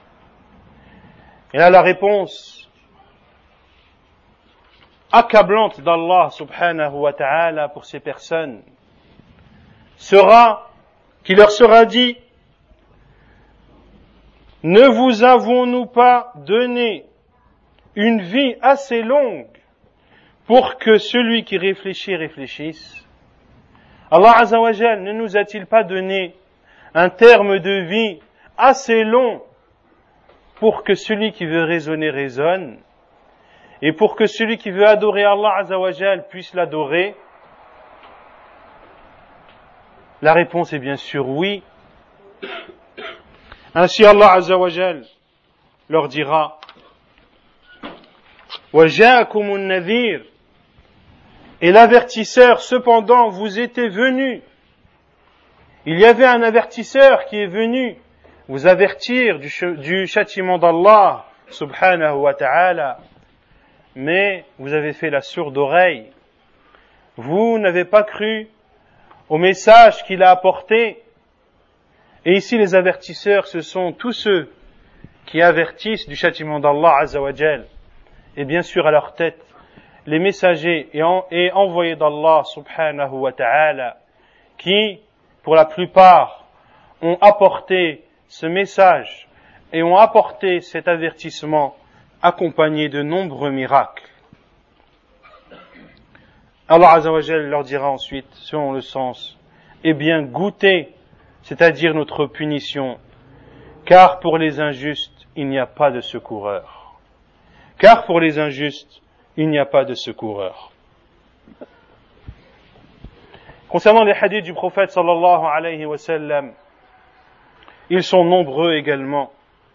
Et là la réponse accablante d'Allah subhanahu wa ta'ala pour ces personnes sera, qui leur sera dit, ne vous avons-nous pas donné une vie assez longue pour que celui qui réfléchit réfléchisse? Allah Azza wa Jal ne nous a-t-il pas donné un terme de vie assez long pour que celui qui veut raisonner raisonne, et pour que celui qui veut adorer Allah Azza wa Jal puisse l'adorer? La réponse est bien sûr oui. Ainsi Allah Azza wa Jal leur dira, وَجَاءَكُمُ النَّذِيرُ, et l'avertisseur cependant vous était venu. Il y avait un avertisseur qui est venu vous avertir du châtiment d'Allah subhanahu wa ta'ala, mais vous avez fait la sourde oreille. Vous n'avez pas cru au message qu'il a apporté. Et ici les avertisseurs, ce sont tous ceux qui avertissent du châtiment d'Allah Azza wa Jal. Et bien sûr à leur tête, les messagers et envoyés d'Allah subhanahu wa ta'ala, qui, pour la plupart, ont apporté ce message et ont apporté cet avertissement accompagné de nombreux miracles. Allah Azza wa Jal leur dira ensuite, selon le sens, eh bien goûtez, c'est-à-dire notre punition, car pour les injustes, il n'y a pas de secoureur. Car pour les injustes, il n'y a pas de secoureur. Concernant les hadiths du prophète sallallahu alayhi wa sallam, ils sont nombreux également.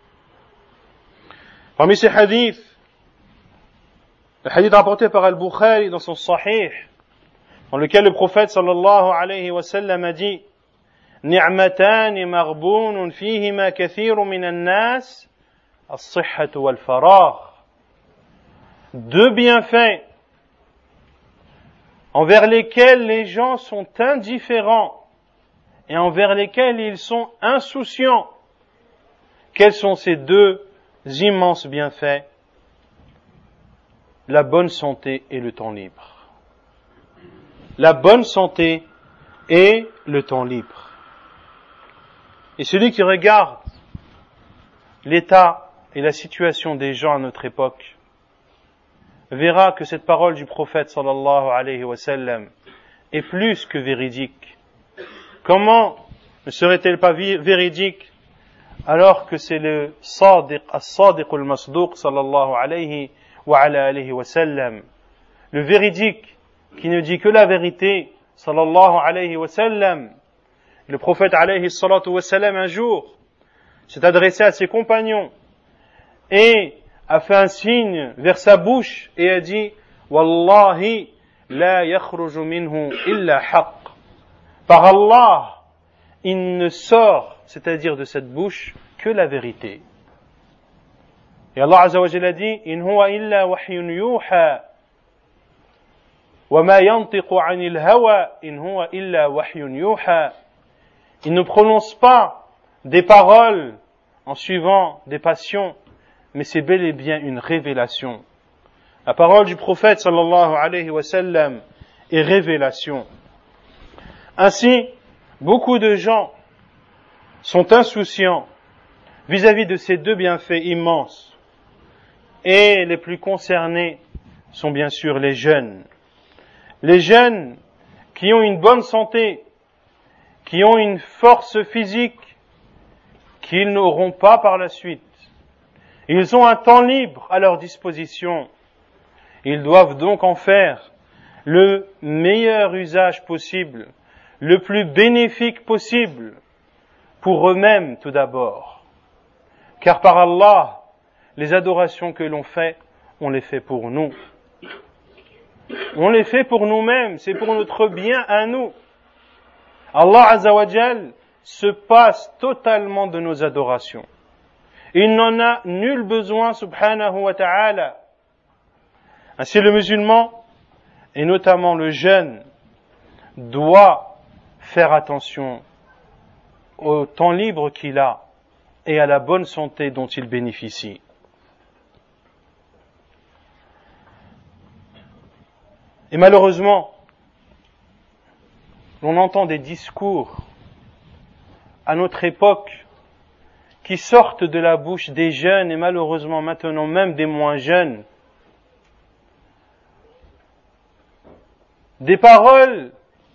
Parmi ces hadiths, le hadith rapporté par Al-Bukhari dans son Sahih, dans lequel le prophète sallallahu alayhi wa sallam a dit, نعمتان مغبون فيهما كثير من الناس الصحة والفراغ. Deux bienfaits envers lesquels les gens sont indifférents et envers lesquels ils sont insouciants. Quels sont ces deux immenses bienfaits? La bonne santé et le temps libre. La bonne santé et le temps libre. Et celui qui regarde l'état et la situation des gens à notre époque verra que cette parole du prophète sallallahu alayhi wa sallam est plus que véridique. Comment ne serait-elle pas véridique alors que c'est le Sadiq, as-Sadiq al-Masduq sallallahu alayhi wa ala alayhi wa sallam, le véridique qui ne dit que la vérité sallallahu alayhi wa sallam. Le prophète alayhi salatu wa sallam un jour s'est adressé à ses compagnons et a fait un signe vers sa bouche et a dit Wallahi la yakhruju minhu illa haqq. Par Allah, il ne sort, c'est-à-dire de cette bouche, que la vérité. Et Allah Azza wa Jalla a dit In huwa illa wahyun yuha wa ma yantiqu anil hawa in huwa illa wahyun yuha. Il ne prononce pas des paroles en suivant des passions, mais c'est bel et bien une révélation. La parole du prophète sallallahu alayhi wa sallam est révélation. Ainsi, beaucoup de gens sont insouciants vis-à-vis de ces deux bienfaits immenses. Et les plus concernés sont bien sûr les jeunes. Les jeunes qui ont une bonne santé, qui ont une force physique qu'ils n'auront pas par la suite. Ils ont un temps libre à leur disposition. Ils doivent donc en faire le meilleur usage possible, le plus bénéfique possible, pour eux-mêmes tout d'abord. Car par Allah, les adorations que l'on fait, on les fait pour nous. On les fait pour nous-mêmes, c'est pour notre bien à nous. Allah Azza wa Jal se passe totalement de nos adorations. Il n'en a nul besoin, subhanahu wa ta'ala. Ainsi le musulman, et notamment le jeune, doit faire attention au temps libre qu'il a et à la bonne santé dont il bénéficie. Et malheureusement, on entend des discours à notre époque qui sortent de la bouche des jeunes et malheureusement maintenant même des moins jeunes. Des paroles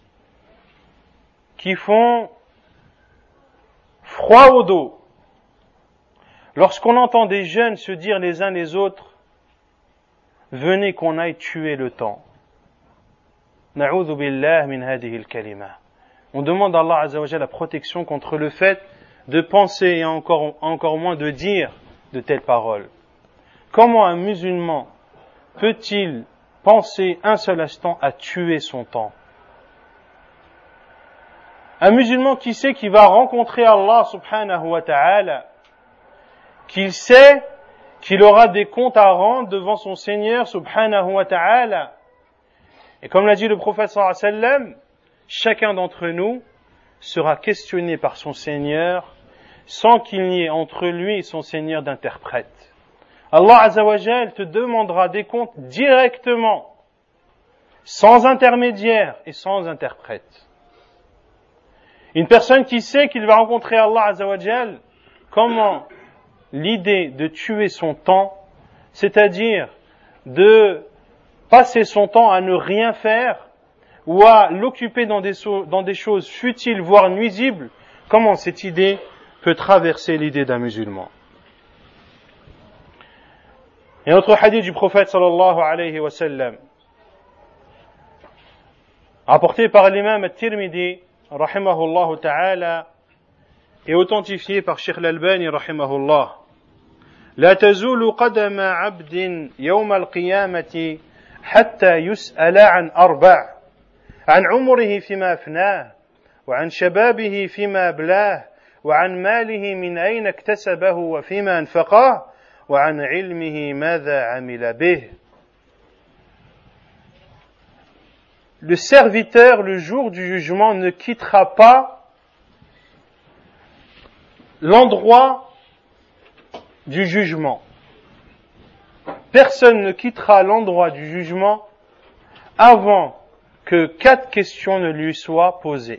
qui font froid au dos. Lorsqu'on entend des jeunes se dire les uns les autres, venez qu'on aille tuer le temps. Na'udhu billah min hadihi al-kalima. On demande à Allah Azza wa Jalla la protection contre le fait de penser et encore moins de dire de telles paroles. Comment un musulman peut-il penser un seul instant à tuer son temps? Un musulman qui sait qu'il va rencontrer Allah subhanahu wa ta'ala, qu'il sait qu'il aura des comptes à rendre devant son Seigneur subhanahu wa ta'ala. Et comme l'a dit le prophète sallallahu alayhi wa sallam, chacun d'entre nous sera questionné par son Seigneur sans qu'il n'y ait entre lui et son Seigneur d'interprète. Allah Azza wa Jal te demandera des comptes directement, sans intermédiaire et sans interprète. Une personne qui sait qu'il va rencontrer Allah Azza wa Jal, comment l'idée de tuer son temps, c'est-à-dire de passer son temps à ne rien faire ou à l'occuper dans des choses futiles, voire nuisibles, comment cette idée peut traverser l'idée d'un musulman? Et notre hadith du prophète sallallahu alayhi wa sallam, rapporté par l'imam al-Tirmidhi, rahimahullah ta'ala, et authentifié par Cheikh al-Albani, rahimahullah. لا تزول قدم عبد يوم القيامة حتى يسأل عن أربع عن عمره فيما أفناه وعن شبابه فيما أبلاه وعن ماله من أين اكتسبه وفيما أنفقه وعن علمه ماذا عمل به. Le serviteur, le jour du jugement, ne quittera pas l'endroit du jugement. Personne ne quittera l'endroit du jugement avant que 4 questions ne lui soient posées.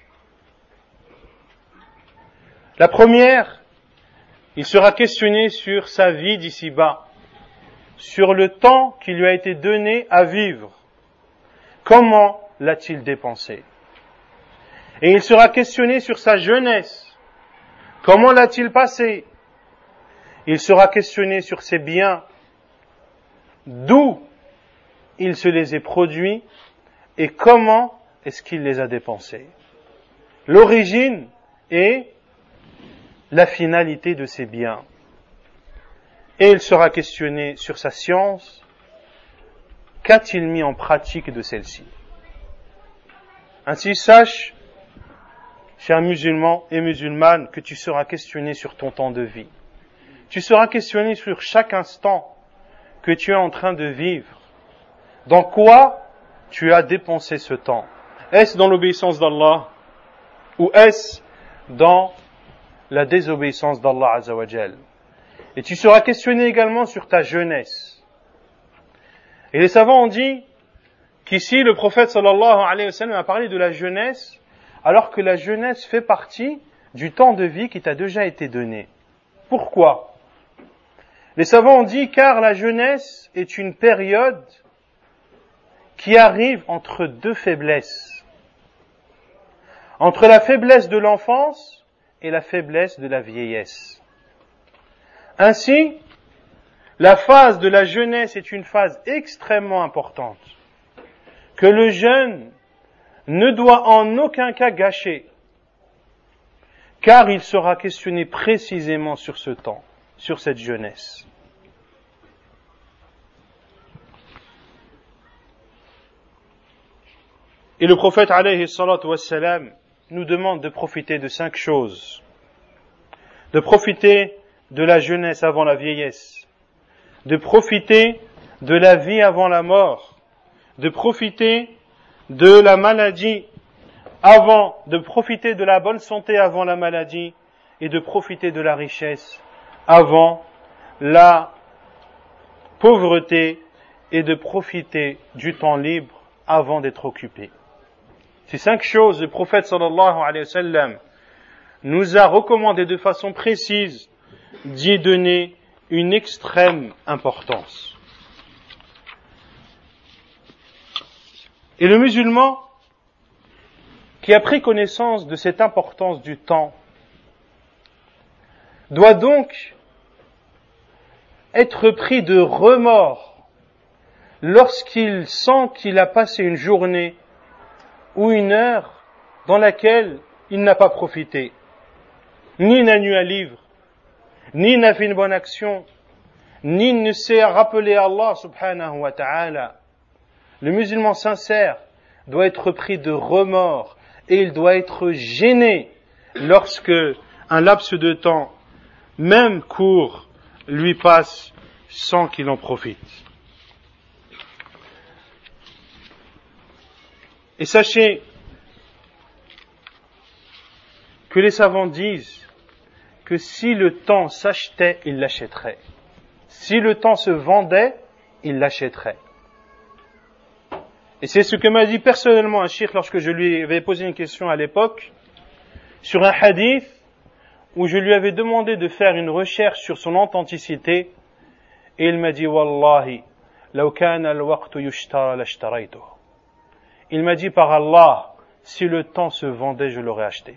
La première, il sera questionné sur sa vie d'ici-bas, sur le temps qui lui a été donné à vivre. Comment l'a-t-il dépensé? Et il sera questionné sur sa jeunesse. Comment l'a-t-il passé? Il sera questionné sur ses biens, d'où il se les est produits et comment est-ce qu'il les a dépensés. L'origine et la finalité de ces biens. Et il sera questionné sur sa science. Qu'a-t-il mis en pratique de celle-ci? Ainsi, sache, cher musulman et musulmane, que tu seras questionné sur ton temps de vie. Tu seras questionné sur chaque instant que tu es en train de vivre. Dans quoi tu as dépensé ce temps? Est-ce dans l'obéissance d'Allah ou est-ce dans la désobéissance d'Allah Azza wa Jal? Et tu seras questionné également sur ta jeunesse. Et les savants ont dit qu'ici le prophète sallallahu alayhi wa sallam a parlé de la jeunesse, alors que la jeunesse fait partie du temps de vie qui t'a déjà été donné. Pourquoi? Les savants ont dit car la jeunesse est une période qui arrive entre deux faiblesses. Entre la faiblesse de l'enfance et la faiblesse de la vieillesse. Ainsi, la phase de la jeunesse est une phase extrêmement importante que le jeune ne doit en aucun cas gâcher, car il sera questionné précisément sur ce temps, sur cette jeunesse. Et le prophète alayhi salatu wassalam nous demande de profiter de 5 choses. De profiter de la jeunesse avant la vieillesse, de profiter de la vie avant la mort, de profiter de la maladie de profiter de la bonne santé avant la maladie et de profiter de la richesse avant la pauvreté et de profiter du temps libre avant d'être occupé. Ces 5 choses, le prophète sallallahu alayhi wa sallam nous a recommandé de façon précise d'y donner une extrême importance. Et le musulman qui a pris connaissance de cette importance du temps doit donc être pris de remords lorsqu'il sent qu'il a passé une journée ou une heure dans laquelle il n'a pas profité, ni n'a lu un livre, ni n'a fait une bonne action, ni ne s'est rappelé Allah subhanahu wa ta'ala. Le musulman sincère doit être pris de remords et il doit être gêné lorsque un laps de temps, même court, lui passe sans qu'il en profite. Et sachez que les savants disent que si le temps s'achetait, il l'achèterait. Si le temps se vendait, il l'achèterait. Et c'est ce que m'a dit personnellement un cheikh lorsque je lui avais posé une question à l'époque sur un hadith où je lui avais demandé de faire une recherche sur son authenticité et il m'a dit Wallahi, law kana al-waqtu yushtara lashtaraytuh. Il m'a dit par Allah, si le temps se vendait, je l'aurais acheté.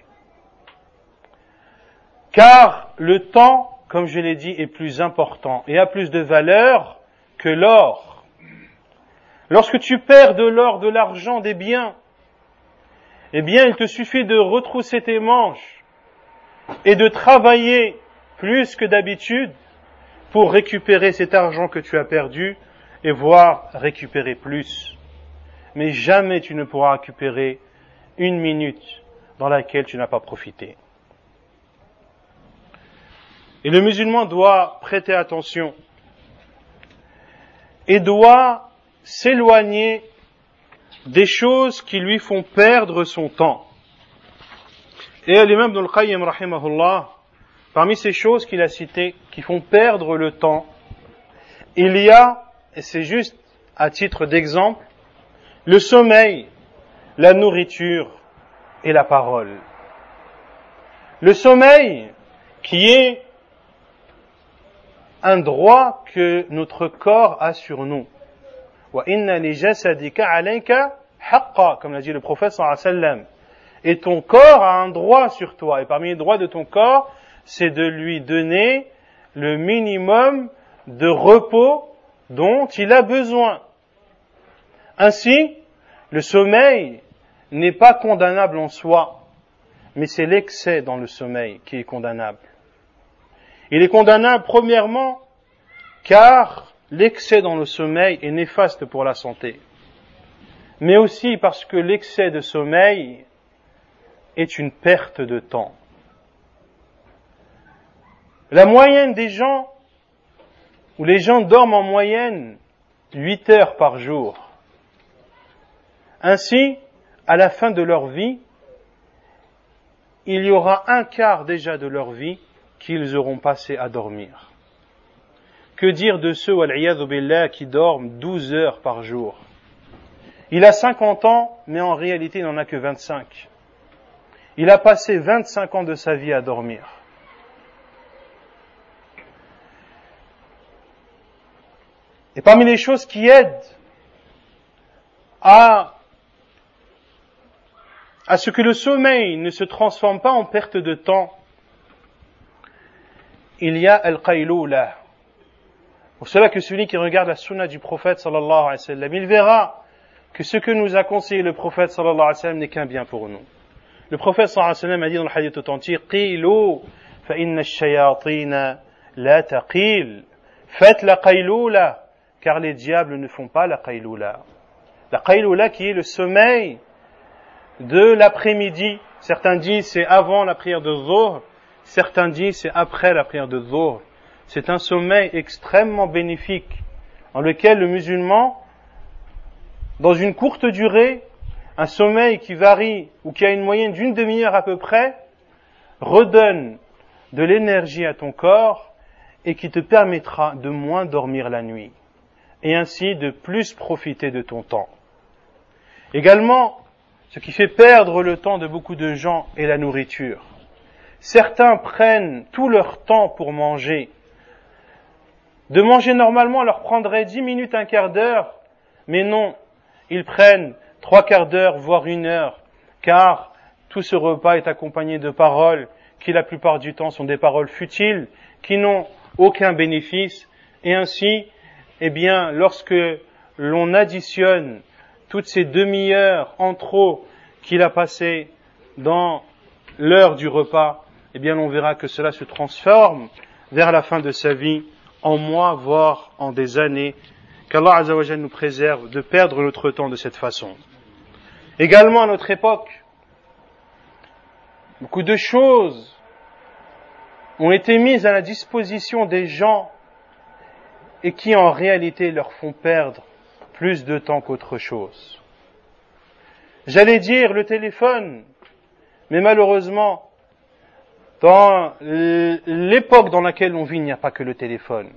Car le temps, comme je l'ai dit, est plus important et a plus de valeur que l'or. Lorsque tu perds de l'or, de l'argent, des biens, eh bien, il te suffit de retrousser tes manches et de travailler plus que d'habitude pour récupérer cet argent que tu as perdu et voire récupérer plus. Mais jamais tu ne pourras récupérer une minute dans laquelle tu n'as pas profité. Et le musulman doit prêter attention et doit s'éloigner des choses qui lui font perdre son temps. Et l'imam Ibn al-Qayyim rahimahullah, parmi ces choses qu'il a citées qui font perdre le temps, il y a, et c'est juste à titre d'exemple, le sommeil, la nourriture et la parole. Le sommeil qui est un droit que notre corps a sur nous. Wa inna li jasadika alayka haqqa, comme l'a dit le prophète sallallahu alayhi wa sallam. Et ton corps a un droit sur toi. Et parmi les droits de ton corps, c'est de lui donner le minimum de repos dont il a besoin. Ainsi, le sommeil n'est pas condamnable en soi, mais c'est l'excès dans le sommeil qui est condamnable. Il est condamnable premièrement car l'excès dans le sommeil est néfaste pour la santé, mais aussi parce que l'excès de sommeil est une perte de temps. La moyenne des gens, où les gens dorment en moyenne 8 heures par jour. Ainsi, à la fin de leur vie, il y aura un quart déjà de leur vie qu'ils auront passé à dormir. Que dire de ceux, wal-iyadhu billah, qui dorment 12 heures par jour? Il a 50 ans, mais en réalité, il n'en a que 25. il a passé 25 ans de sa vie à dormir. Et parmi les choses qui aident à ce que le sommeil ne se transforme pas en perte de temps, il y a al-qaylula. Pour cela que celui qui regarde la sunna du prophète sallallahu alayhi wa sallam, il verra que ce que nous a conseillé le prophète sallallahu alayhi wa sallam n'est qu'un bien pour nous. Le prophète sallallahu alayhi wa sallam a dit dans le hadith authentique, Qilu fa inna ash-shayatina la taqil. Faites la qaylula, car les diables ne font pas la qaylula. La qaylula qui est le sommeil de l'après-midi. Certains disent c'est avant la prière de Dhuhr, certains disent c'est après la prière de Dhuhr. C'est un sommeil extrêmement bénéfique, en lequel le musulman, dans une courte durée, un sommeil qui varie ou qui a une moyenne d'une demi-heure à peu près, redonne de l'énergie à ton corps et qui te permettra de moins dormir la nuit et ainsi de plus profiter de ton temps. Également, ce qui fait perdre le temps de beaucoup de gens est la nourriture. Certains prennent tout leur temps pour manger. De manger normalement leur prendrait 10 minutes, un quart d'heure, mais non, ils prennent 3/4 d'heure, voire 1 heure, car tout ce repas est accompagné de paroles qui la plupart du temps sont des paroles futiles, qui n'ont aucun bénéfice, et ainsi, eh bien, lorsque l'on additionne toutes ces demi-heures en trop qu'il a passées dans l'heure du repas, eh bien, on verra que cela se transforme vers la fin de sa vie en mois, voire en des années, qu'Allah Azza wa Jalla nous préserve de perdre notre temps de cette façon. Également à notre époque, beaucoup de choses ont été mises à la disposition des gens et qui en réalité leur font perdre plus de temps qu'autre chose. J'allais dire le téléphone, mais malheureusement, dans l'époque dans laquelle on vit, il n'y a pas que le téléphone.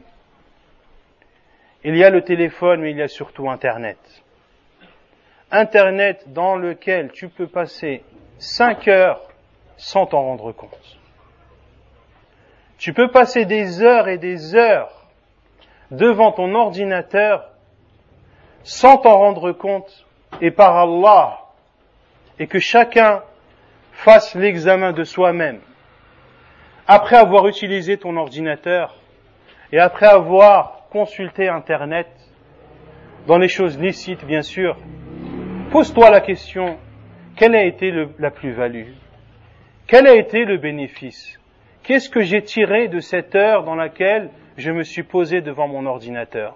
Il y a le téléphone, mais il y a surtout Internet. Internet dans lequel tu peux passer 5 heures sans t'en rendre compte. Tu peux passer des heures et des heures devant ton ordinateur sans t'en rendre compte, et par Allah, et que chacun fasse l'examen de soi-même. Après avoir utilisé ton ordinateur et après avoir consulté Internet, dans les choses licites bien sûr, pose-toi la question, quelle a été la plus-value? Quel a été le bénéfice? Qu'est-ce que j'ai tiré de cette heure dans laquelle je me suis posé devant mon ordinateur?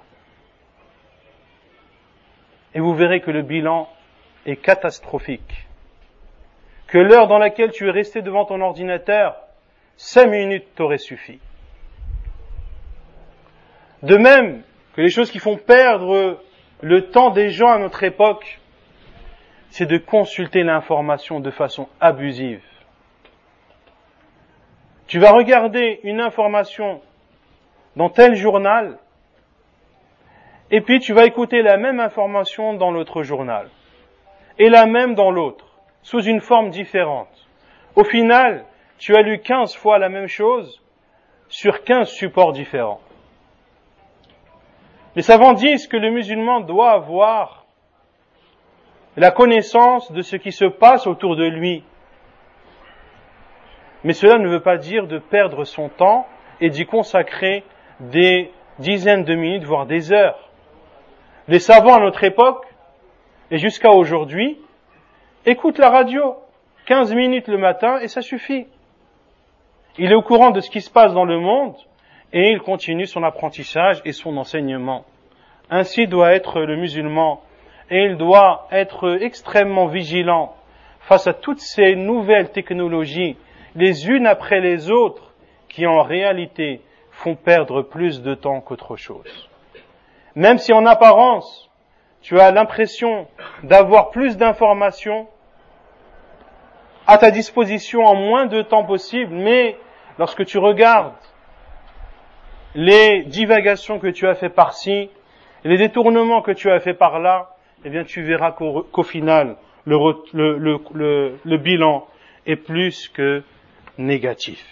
Et vous verrez que le bilan est catastrophique. Que l'heure dans laquelle tu es resté devant ton ordinateur, 5 minutes t'auraient suffi. De même que les choses qui font perdre le temps des gens à notre époque, c'est de consulter l'information de façon abusive. Tu vas regarder une information dans tel journal, et puis tu vas écouter la même information dans l'autre journal, et la même dans l'autre, sous une forme différente. Au final, tu as lu 15 fois la même chose sur 15 supports différents. Les savants disent que le musulman doit avoir la connaissance de ce qui se passe autour de lui. Mais cela ne veut pas dire de perdre son temps et d'y consacrer des dizaines de minutes, voire des heures. Les savants à notre époque, et jusqu'à aujourd'hui, écoutent la radio 15 minutes le matin et ça suffit. Il est au courant de ce qui se passe dans le monde et il continue son apprentissage et son enseignement. Ainsi doit être le musulman et il doit être extrêmement vigilant face à toutes ces nouvelles technologies, les unes après les autres, qui en réalité font perdre plus de temps qu'autre chose. Même si en apparence, tu as l'impression d'avoir plus d'informations à ta disposition en moins de temps possible, mais lorsque tu regardes les divagations que tu as fait par-ci, les détournements que tu as fait par-là, eh bien tu verras qu'au final, le bilan est plus que négatif.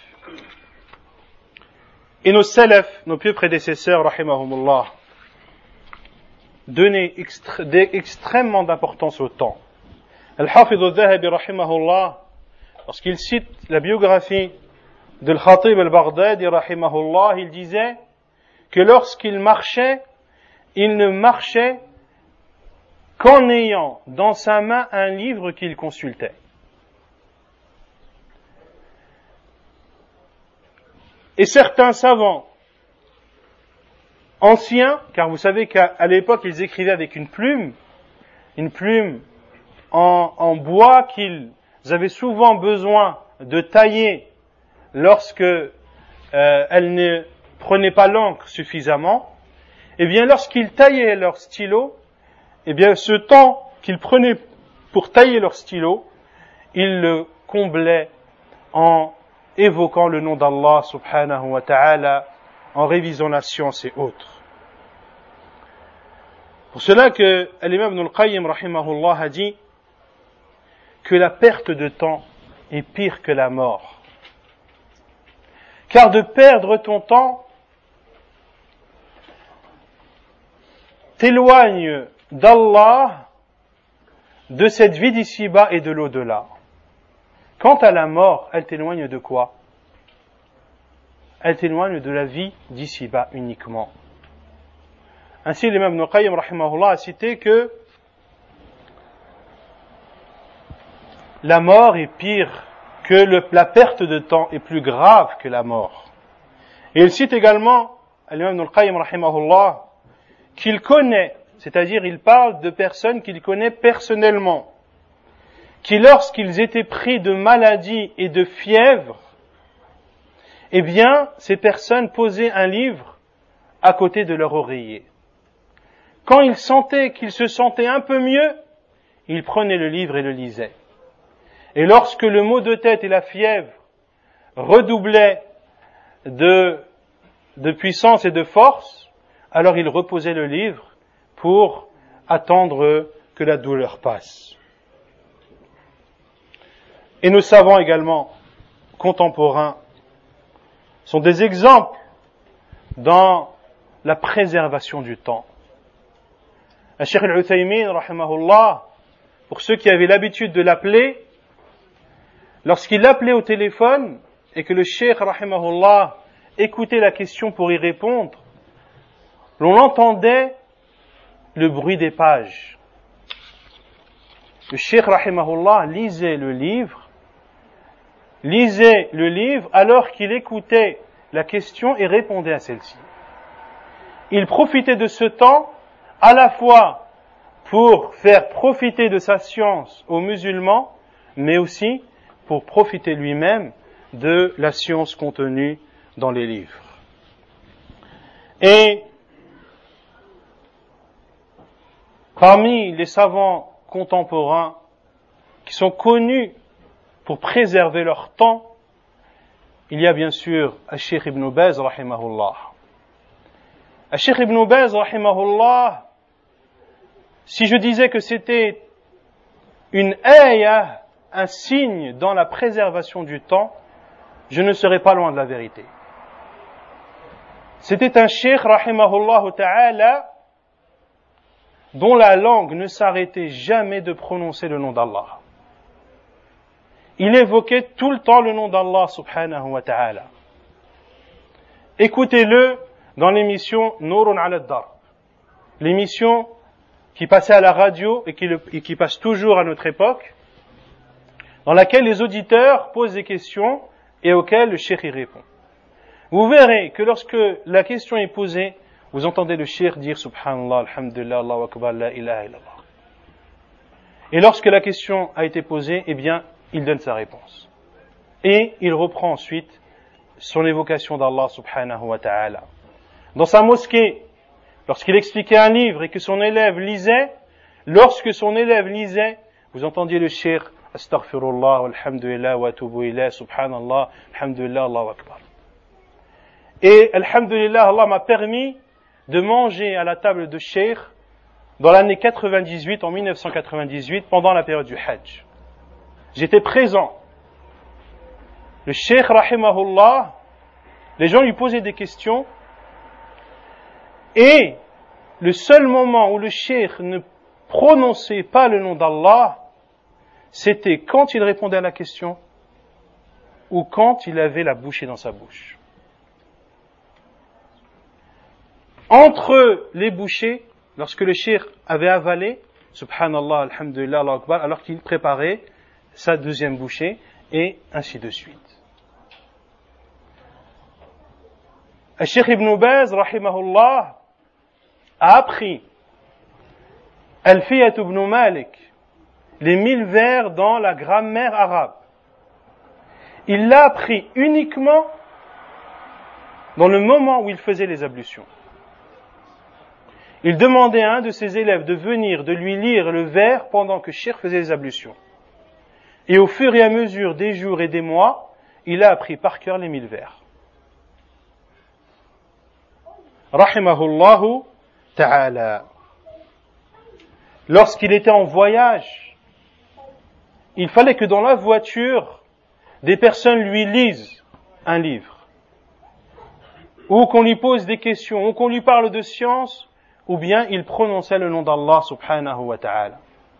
Et nos salaf, nos pieux prédécesseurs, rahimahumullah, donnaient extrêmement d'importance au temps. Al-Hafidh al-Dhahabi, rahimahullah, lorsqu'il cite la biographie de Al-Khatib al-Baghdadi, rahimahullah, il disait que lorsqu'il marchait, il ne marchait qu'en ayant dans sa main un livre qu'il consultait. Et certains savants anciens, car vous savez qu'à l'époque ils écrivaient avec une plume en bois qu'ils avaient souvent besoin de tailler lorsque elle ne prenait pas l'encre suffisamment, et bien lorsqu'ils taillaient leur stylo, et bien ce temps qu'ils prenaient pour tailler leur stylo, ils le comblaient en évoquant le nom d'Allah subhanahu wa ta'ala, en révisant la science et autres. Pour cela que l'imam Ibn al-Qayyim rahimahullah a dit que la perte de temps est pire que la mort. Car de perdre ton temps t'éloigne d'Allah, de cette vie d'ici-bas et de l'au-delà. Quant à la mort, elle t'éloigne de quoi? Elle t'éloigne de la vie d'ici-bas uniquement. Ainsi, l'imam Ibn Qayyim rahimahullah a cité que la mort est pire, que la perte de temps est plus grave que la mort. Et il cite également, l'imam Ibn Qayyim rahimahullah, qu'il connaît, c'est-à-dire il parle de personnes qu'il connaît personnellement, qui lorsqu'ils étaient pris de maladies et de fièvre, eh bien, ces personnes posaient un livre à côté de leur oreiller. Quand ils sentaient qu'ils se sentaient un peu mieux, ils prenaient le livre et le lisaient. Et lorsque le maux de tête et la fièvre redoublaient de puissance et de force, alors ils reposaient le livre pour attendre que la douleur passe. Et nos savants également, contemporains, sont des exemples dans la préservation du temps. Cheikh Al-Uthaymin, rahimahullah, pour ceux qui avaient l'habitude de l'appeler, lorsqu'il l'appelait au téléphone et que le Cheikh, rahimahullah, écoutait la question pour y répondre, l'on entendait le bruit des pages. Le Cheikh, rahimahullah, lisait le livre alors qu'il écoutait la question et répondait à celle-ci. Il profitait de ce temps à la fois pour faire profiter de sa science aux musulmans, mais aussi pour profiter lui-même de la science contenue dans les livres. Et parmi les savants contemporains qui sont connus pour préserver leur temps, il y a bien sûr Al-Sheikh Ibn Baz, rahimahullah. Al-Sheikh Ibn Baz, rahimahullah, si je disais que c'était une ayah, un signe dans la préservation du temps, je ne serais pas loin de la vérité. C'était un sheikh, rahimahullah ta'ala, dont la langue ne s'arrêtait jamais de prononcer le nom d'Allah. Il évoquait tout le temps le nom d'Allah subhanahu wa ta'ala. Écoutez-le dans l'émission Nourun ala ad-Darb, l'émission qui passait à la radio et qui passe toujours à notre époque, dans laquelle les auditeurs posent des questions et auxquelles le cheikh y répond. Vous verrez que lorsque la question est posée, vous entendez le cheikh dire Subhanallah, Alhamdulillah, Allahu Akbar, La ilaha illallah. Et lorsque la question a été posée, eh bien, il donne sa réponse. Et il reprend ensuite son évocation d'Allah subhanahu wa ta'ala. Dans sa mosquée, lorsqu'il expliquait un livre et que son élève lisait, lorsque son élève lisait, vous entendiez le cheikh Astaghfirullah, Alhamdulillah, wa atubu ilayh, Subhanallah, Alhamdulillah, Allahu Akbar. Et Alhamdulillah, Allah m'a permis de manger à la table de cheikh dans l'année 98, en 1998, pendant la période du Hajj. J'étais présent le Cheikh rahimahullah, les gens lui posaient des questions, et le seul moment où le Cheikh ne prononçait pas le nom d'Allah, c'était quand il répondait à la question ou quand il avait la bouchée dans sa bouche. Entre les bouchées, lorsque le Cheikh avait avalé, subhanallah, alhamdulillah, Allahu Akbar, alors qu'il préparait sa deuxième bouchée, et ainsi de suite. Le Cheikh Ibn Baz, rahimahullah, a appris Alfiyat ibn Malik, les 1000 vers dans la grammaire arabe. Il l'a appris uniquement dans le moment où il faisait les ablutions. Il demandait à un de ses élèves de venir, de lui lire le vers pendant que Cheikh faisait les ablutions. Et au fur et à mesure des jours et des mois, il a appris par cœur les 1000 vers. Rahimahullahu ta'ala. Lorsqu'il était en voyage, il fallait que dans la voiture, des personnes lui lisent un livre, ou qu'on lui pose des questions, ou qu'on lui parle de science, ou bien il prononçait le nom d'Allah subhanahu wa ta'ala.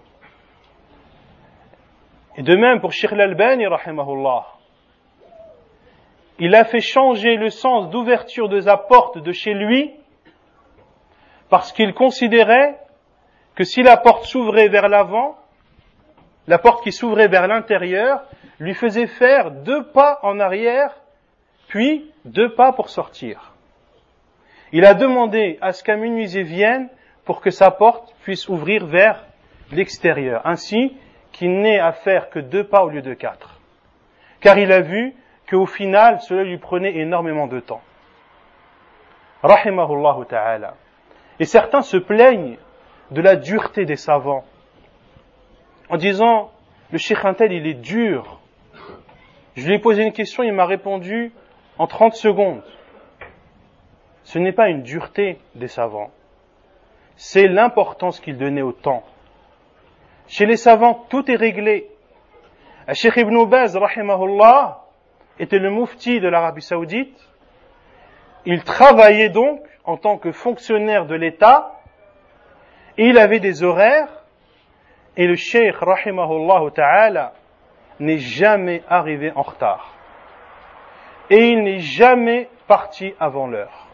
Et de même pour Cheikh Al-Albani rahimahullah, il a fait changer le sens d'ouverture de sa porte de chez lui, parce qu'il considérait que si la porte s'ouvrait vers l'avant, la porte qui s'ouvrait vers l'intérieur lui faisait faire 2 pas en arrière, puis 2 pas pour sortir. Il a demandé à ce qu'un menuisier vienne pour que sa porte puisse ouvrir vers l'extérieur, ainsi qu'il n'ait à faire que 2 pas au lieu de 4. Car il a vu qu'au final, cela lui prenait énormément de temps. Rahimahullahu ta'ala. Et certains se plaignent de la dureté des savants, en disant, le Cheikh Intel, il est dur. Je lui ai posé une question, il m'a répondu en 30 secondes. Ce n'est pas une dureté des savants, c'est l'importance qu'ils donnaient au temps. Chez les savants, tout est réglé. Cheikh Ibn Baz, rahimahullah, était le mufti de l'Arabie Saoudite. Il travaillait donc en tant que fonctionnaire de l'État, et il avait des horaires, et le Cheikh, rahimahullah ta'ala, n'est jamais arrivé en retard. Et il n'est jamais parti avant l'heure.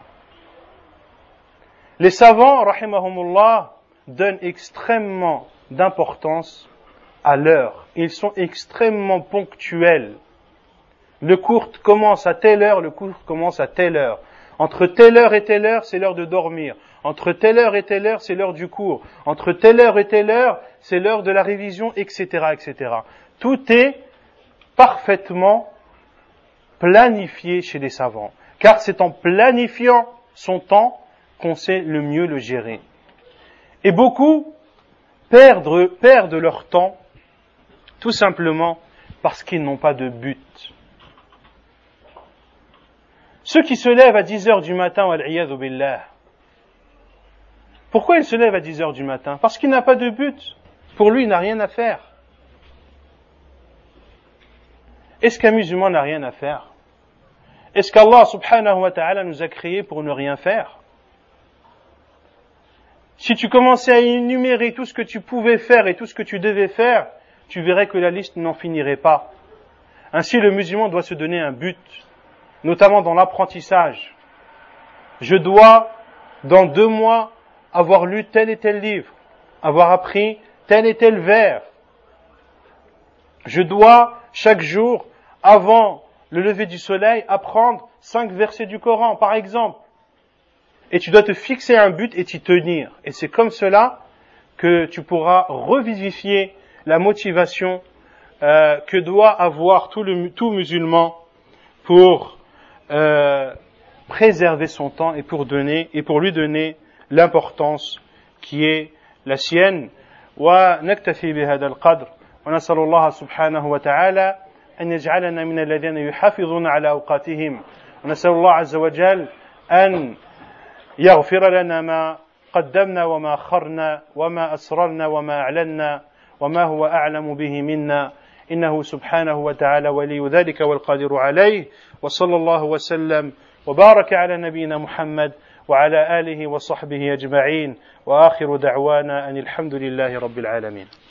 Les savants, rahimahumullah, donnent extrêmement d'importance à l'heure. Ils sont extrêmement ponctuels. Le cours commence à telle heure, le cours commence à telle heure. Entre telle heure et telle heure, c'est l'heure de dormir. Entre telle heure et telle heure, c'est l'heure du cours. Entre telle heure et telle heure, c'est l'heure de la révision, etc., etc. Tout est parfaitement planifié chez les savants. Car c'est en planifiant son temps qu'on sait le mieux le gérer. Et beaucoup perdent leur temps tout simplement parce qu'ils n'ont pas de but. Ceux qui se lèvent à 10 heures du matin, wal-'iyadhu billah, pourquoi il se lève à 10 heures du matin? Parce qu'il n'a pas de but. Pour lui, il n'a rien à faire. Est-ce qu'un musulman n'a rien à faire? Est-ce qu'Allah subhanahu wa ta'ala nous a créés pour ne rien faire? Si tu commençais à énumérer tout ce que tu pouvais faire et tout ce que tu devais faire, tu verrais que la liste n'en finirait pas. Ainsi, le musulman doit se donner un but, notamment dans l'apprentissage. Je dois, dans 2 mois, avoir lu tel et tel livre, avoir appris tel et tel vers. Je dois, chaque jour, avant le lever du soleil, apprendre 5 versets du Coran, par exemple. Et tu dois te fixer un but et t'y tenir. Et c'est comme cela que tu pourras revivifier la motivation que doit avoir tout musulman pour préserver son temps et pour lui donner l'importance qui est la sienne. ونكتفي بهذا القدر ونسأل الله سبحانه وتعالى أن يجعلنا من الذين يحافظون على أوقاتهم ونسأل الله عز وجل أن يغفر لنا ما قدمنا وما أخرنا وما أسررنا وما أعلنا وما هو أعلم به منا إنه سبحانه وتعالى ولي ذلك والقادر عليه. وصلى الله وسلم وبارك على نبينا محمد وعلى آله وصحبه أجمعين. وآخر دعوانا أن الحمد لله رب العالمين.